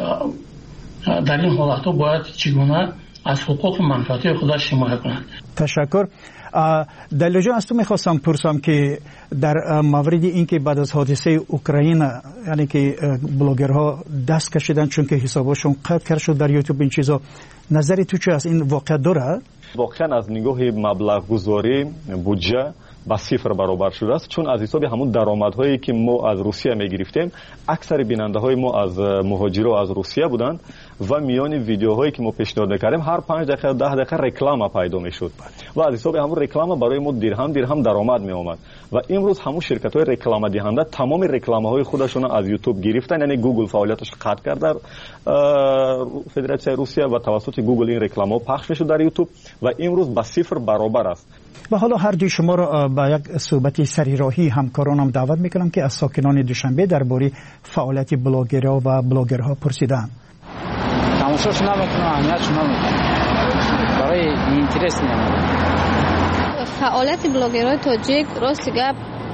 در این حالت ها باید چگونه از حقوق منفعتی خودش حمایت کنند. تشکر. دلیل جان، از تو میخواستم پرسم که در مورد اینکه بعد از حادثه اوکراین یعنی که بلاگرها دست کشیدن چون که حسابشون قطع کرده شد در یوتیوب، این چیزا نظری تو چه از این واقعیت داره؟ واقعا از نگاه مبلغ گذاری بودجه با صفر برابر شده است، چون از حساب همون درآمدهایی که ما از روسیه میگرفتیم اکثر بیننده های ما از مهاجرا از روسیه بودند و میان ویدیوهایی که ما پیشنهاد می‌کردیم هر پنج دقیقه ده دقیقه رکلام پیدا میشد و از حساب همون رکلام برای ما درهم درهم درآمد می اومد و امروز همون شرکت‌های رکلام دهنده تمام رکلام‌های خودشون از یوتیوب گرفتن، یعنی گوگل فعالیتش قطع کرد در فدراسیون روسیه و توسط گوگل این رکلام‌ها پخش میشد در یوتیوب و امروز با صفر برابر است. و حالا هر دوی شما را به یک صحبت سریراهی همکارانم دعوت میکنم که از ساکنان دوشنبه درباره فعالیت بلاگرها و بلاگرها پرسیدن. تماشاش نمیکنم، اهمیتش نمیکنم، برای اینترست نمیکنم. فعالیت بلاگرهای تاجیک راست گپ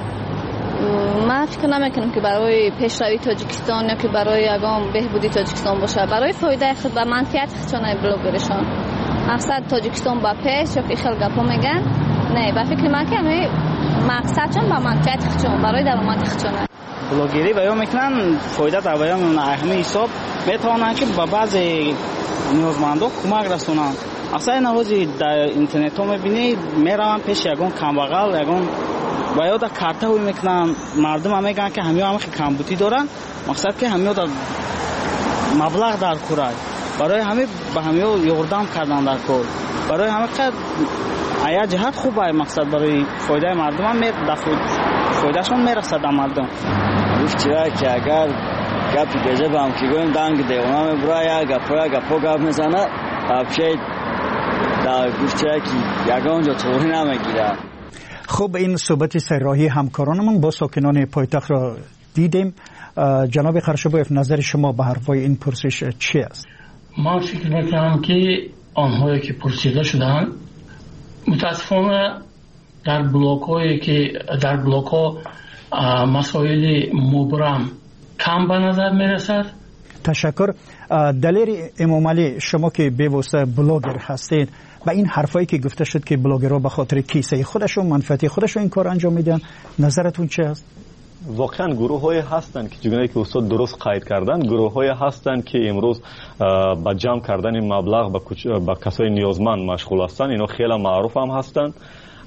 من فکر نمیکنم که برای پیشروی تاجیکستان یا که برای یگان بهبودی تاجیکستان باشه، برای فایده خود و منفعت خودشان بلاگرشان. مقصد تاجیکستان با پیش یا که خیلی گپا میگن نه، با فکر من که همه مقصدشون با منفعت خودشون برای درآمد خودشون. بلاگری بیان میکنن فایده در بیان اهمی حساب میتوانن که با بعضی نیازمندان کمک رسونن. اصلا نوازی در اینترنت ها میبینی میرون پیش یگان کمبغل یگان و یا در کارته هوی میکنن، مردم هم میگن که همیو هم کمبوتی دارن، مقصد که همیو در مبلغ در کورای برای همه به همیو یاردم کردن در کار، برای همه که ایا جهت خوبه، مقصد برای فایده مردم هم فایدهشون میرسه در مردم. گفت چرا که اگر گپی گجه به هم که گویم دنگ ده اونا میبرای گپا گپا گپ میزنه بپشید در گفت چرا که یگان جا طوری نمیگیره. خب این صحبت سرراهی همکارانمون با ساکنان پایتخت را دیدیم. جناب قرشباف، نظر شما به حرفای این پرسش چی است؟ من فکر میکنم که آنهایی که پرسیده شدن متاسفانه در بلاک هایی که در بلاک ها مسائل مبرم کم به نظر میرسد. تشکر. دلیر امام علی، شما که به واسطه بلاگر هستید و این حرفایی که گفته شد که بلاگرها به خاطر کیسه خودشون منفعتی خودشون این کار انجام میدن، نظرتون چه است؟ واقعا گروه های هستند که چگونه که استاد درست قید کردن، گروه های هستند که امروز با جمع کردن مبلغ با, با کسای نیازمند مشغول هستند. اینا خیلی معروف هم هستند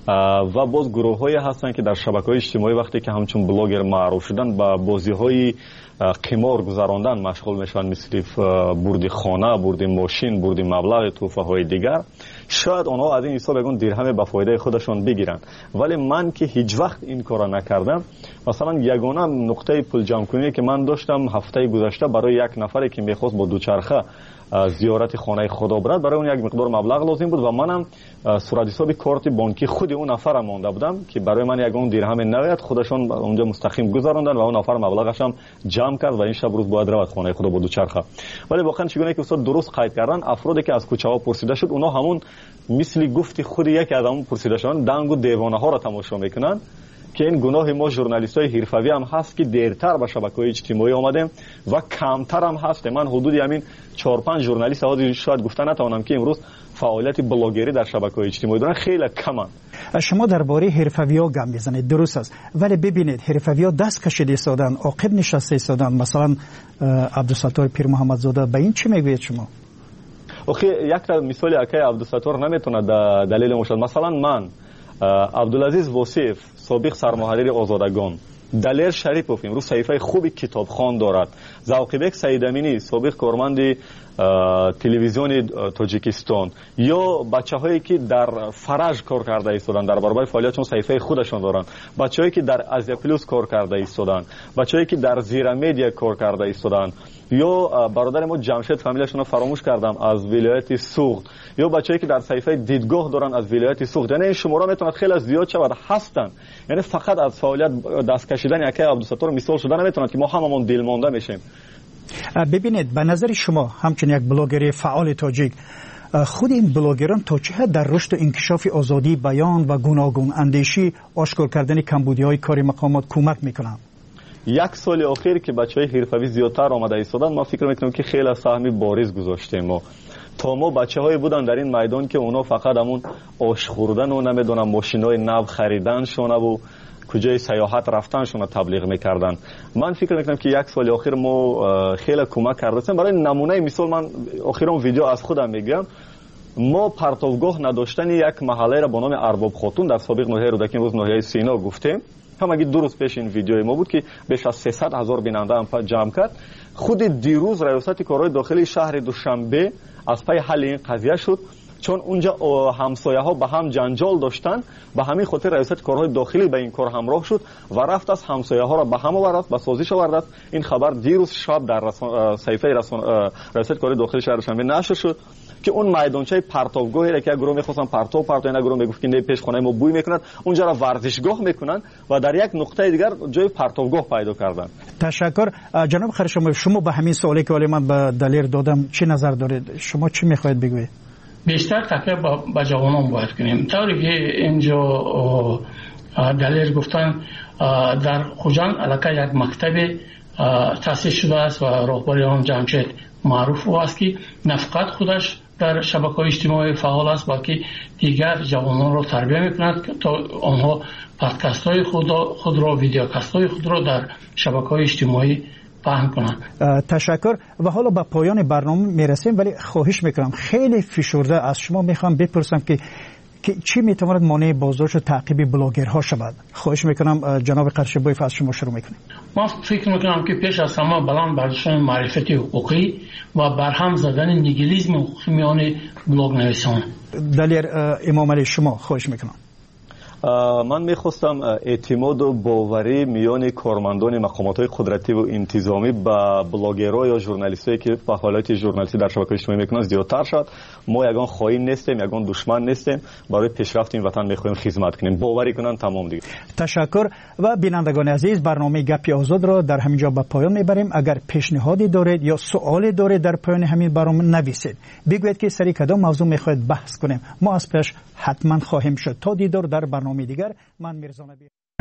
و باز گروه های هستن که در شبکه‌های اجتماعی وقتی که همچون بلاگر معروف شدن با بازی های قمار گذراندن مشغول میشن، مثل بردی خانه، بردی ماشین، بردی مبلغ، توفه های دیگر. شاید آنها از این حساب یگان درهم به فایده خودشان بگیرن، ولی من که هیچ وقت این کارا نکردم. مثلا یگانه نقطه پول جمع کنی که من داشتم هفته گذشته برای یک نفری که میخواست با دوچرخه زیارت خانه خدا برد، برای اون یک مقدار مبلغ لازم بود و منم صورت حساب کارت بانکی خود اون نفر مونده بودم که برای من یگان درهم نوید خودشان اونجا مستقیم گذراندن و اون نفر مبلغش هم جمع کرد و این شب روز باید رود خانه خدا با دوچرخه. ولی واقعا چگونه که استاد درست قید کردن، افرادی که از کوچه ها پرسیده شد اونا همون مثل گفتی خود یک از همون پرسیده شدن دنگ و دیوانه ها را تماشا میکنن که این گناه ما ژورنالیست های حرفوی هم هست که دیرتر به شبکه‌های اجتماعی آمدیم و کمتر هم هست. من حدود همین چهار پنج ژورنالیست ها شاید گفتن نتوانم که امروز فعالیت بلاگری در شبکه‌های اجتماعی دارن، خیلی کمن. شما درباره حرفوی‌ها گپ میزنید، درست است، ولی ببینید حرفوی‌ها دست کشیده ایستادن، عاقب نشسته ایستادن. مثلا عبدالستار پیر محمد زاده، به این چی میگوید شما؟ آخه یک تا مثال اکای عبدالستار نمیتونه دلیل مشد. مثلا من عبدالعزیز وصیف سابق سرمحرر آزادگان، دلیر شریپوف امروز صحیفه خوبی کتابخوان دارد، ذوقیبک سیدامینی سابق کارمند تلویزیون تاجیکستان، یا بچه‌هایی که در فرج کار کرده ایستادن در برابر فعالیتشون صحیفه خودشون دارن، بچه‌هایی که در آزیا پلوس کار کرده ایستادن، بچه‌هایی که در زیرا مدیا کار کرده ایستادن، یا برادر ما جمشید فامیلشون رو فراموش کردم از ولایت سوغد، یا بچه‌ای که در صحیفه دیدگاه دارن از ولایت سوغد. یعنی این شماره میتونه خیلی زیاد شود هستن. یعنی فقط از فعالیت دست کشیدن یکی عبدالستار مثال شده نمیتونه که ما هممون دل مانده میشیم. ببینید به نظر شما همچون یک بلاگر فعال تاجیک، خود این بلاگران تا چه حد در رشد و انکشاف آزادی بیان و گوناگون اندیشی، آشکار کردن کمبودی‌های کاری مقامات کمک میکنند؟ یک سال اخیر که بچهای حرفوی زیادتر آمده ایستادن، ما فکر میکنم که خیلی سهمی بارز گذاشتیم. ما تا ما بچه‌هایی بودن در این میدان که اونا فقط همون آش خوردن و نمیدونم ماشینای نو خریدنشون و کجای سیاحت رفتنشون تبلیغ میکردن. من فکر میکنم که یک سال اخیر ما خیلی کمک کردیم. برای نمونه مثال من اخیرا ویدیو از خودم میگم، ما پرتوگاه نداشتن یک محله را با نام ارباب خاتون در سابق ناحیه رودکی امروز ناحیه سینا گفتیم. هم اگه دو روز پیش این ویدیوی ما بود که بیش از سیصد هزار بیننده هم جمع کرد. خود دیروز ریاست کارهای داخلی شهر دوشنبه از پای حل این قضیه شد، چون اونجا همسایه ها به هم جنجال داشتن، به همین خاطر ریاست کارهای داخلی به این کار همراه شد و رفت از همسایه ها را به هم آورد، به سازش آورد. این خبر دیروز شب در رسان... صحیفه رسان... ریاست کارهای داخلی شهر دوشنبه نشر شد که اون میدانچه پرتوگاهی را که گروه می‌خواستن پرتو پرتو اینا گروه میگفت که نه پیش خانه ما بوی میکنند، اونجا را ورزشگاه میکنن و در یک نقطه دیگر جای پرتوگاه پیدا کردن. تشکر جناب خرشما. شما به همین سوالی که ولی من به دلیر دادم چه نظر دارید؟ شما چی میخواهید بگویید؟ بیشتر تکیه با جوانان باید کنیم. طوری که اینجا دلیر گفتن در خوجان علاقه یک مکتب تأسیس شده است و راهبر آن جمشید معروف است که نه فقط خودش در شبکه‌های اجتماعی فعال است بلکه دیگر جوانان را تربیت می‌کند تا آنها پادکست‌های خود خود را ویدیوکاست‌های خود را در شبکه‌های اجتماعی پهن کنند. تشکر. و حالا به پایان برنامه میرسیم، ولی خواهش میکنم خیلی فشرده از شما میخوام بپرسم که که چی میتواند مانع بازداشت و تعقیب بلاگرها شود؟ خواهش میکنم جناب قرشبایف از شما شروع میکنیم. ما فکر میکنم که پیش از همه بلند برداشتن معرفت حقوقی و برهم زدن نیگیلیسم حقوقی میان بلاگ نویسان. دلیر امام علی شما خواهش میکنم. من میخواستم اعتماد و باوری میان کارمندان مقامات قدرتی و انتظامی با بلاگرها یا ژورنالیستایی که فعالیت ژورنالیستی در شبکه‌های اجتماعی میکنن زیادتر شد. ما یگان خائن نیستیم، یگان دشمن نیستیم، برای پیشرفت این وطن میخوایم خدمت کنیم. باوری کنن تمام دیگه. تشکر. و بینندگان عزیز، برنامه گپی آزاد را در همینجا به پایان میبریم. اگر پیشنهادی دارید یا سوالی دارید در پایان همین برنامه نویسید، بگویید که سری کدام موضوع میخواهید بحث کنیم. ما از پیش حتما خواهیم شد. تا دیدار در برنامه دیگر. من میرزا نبی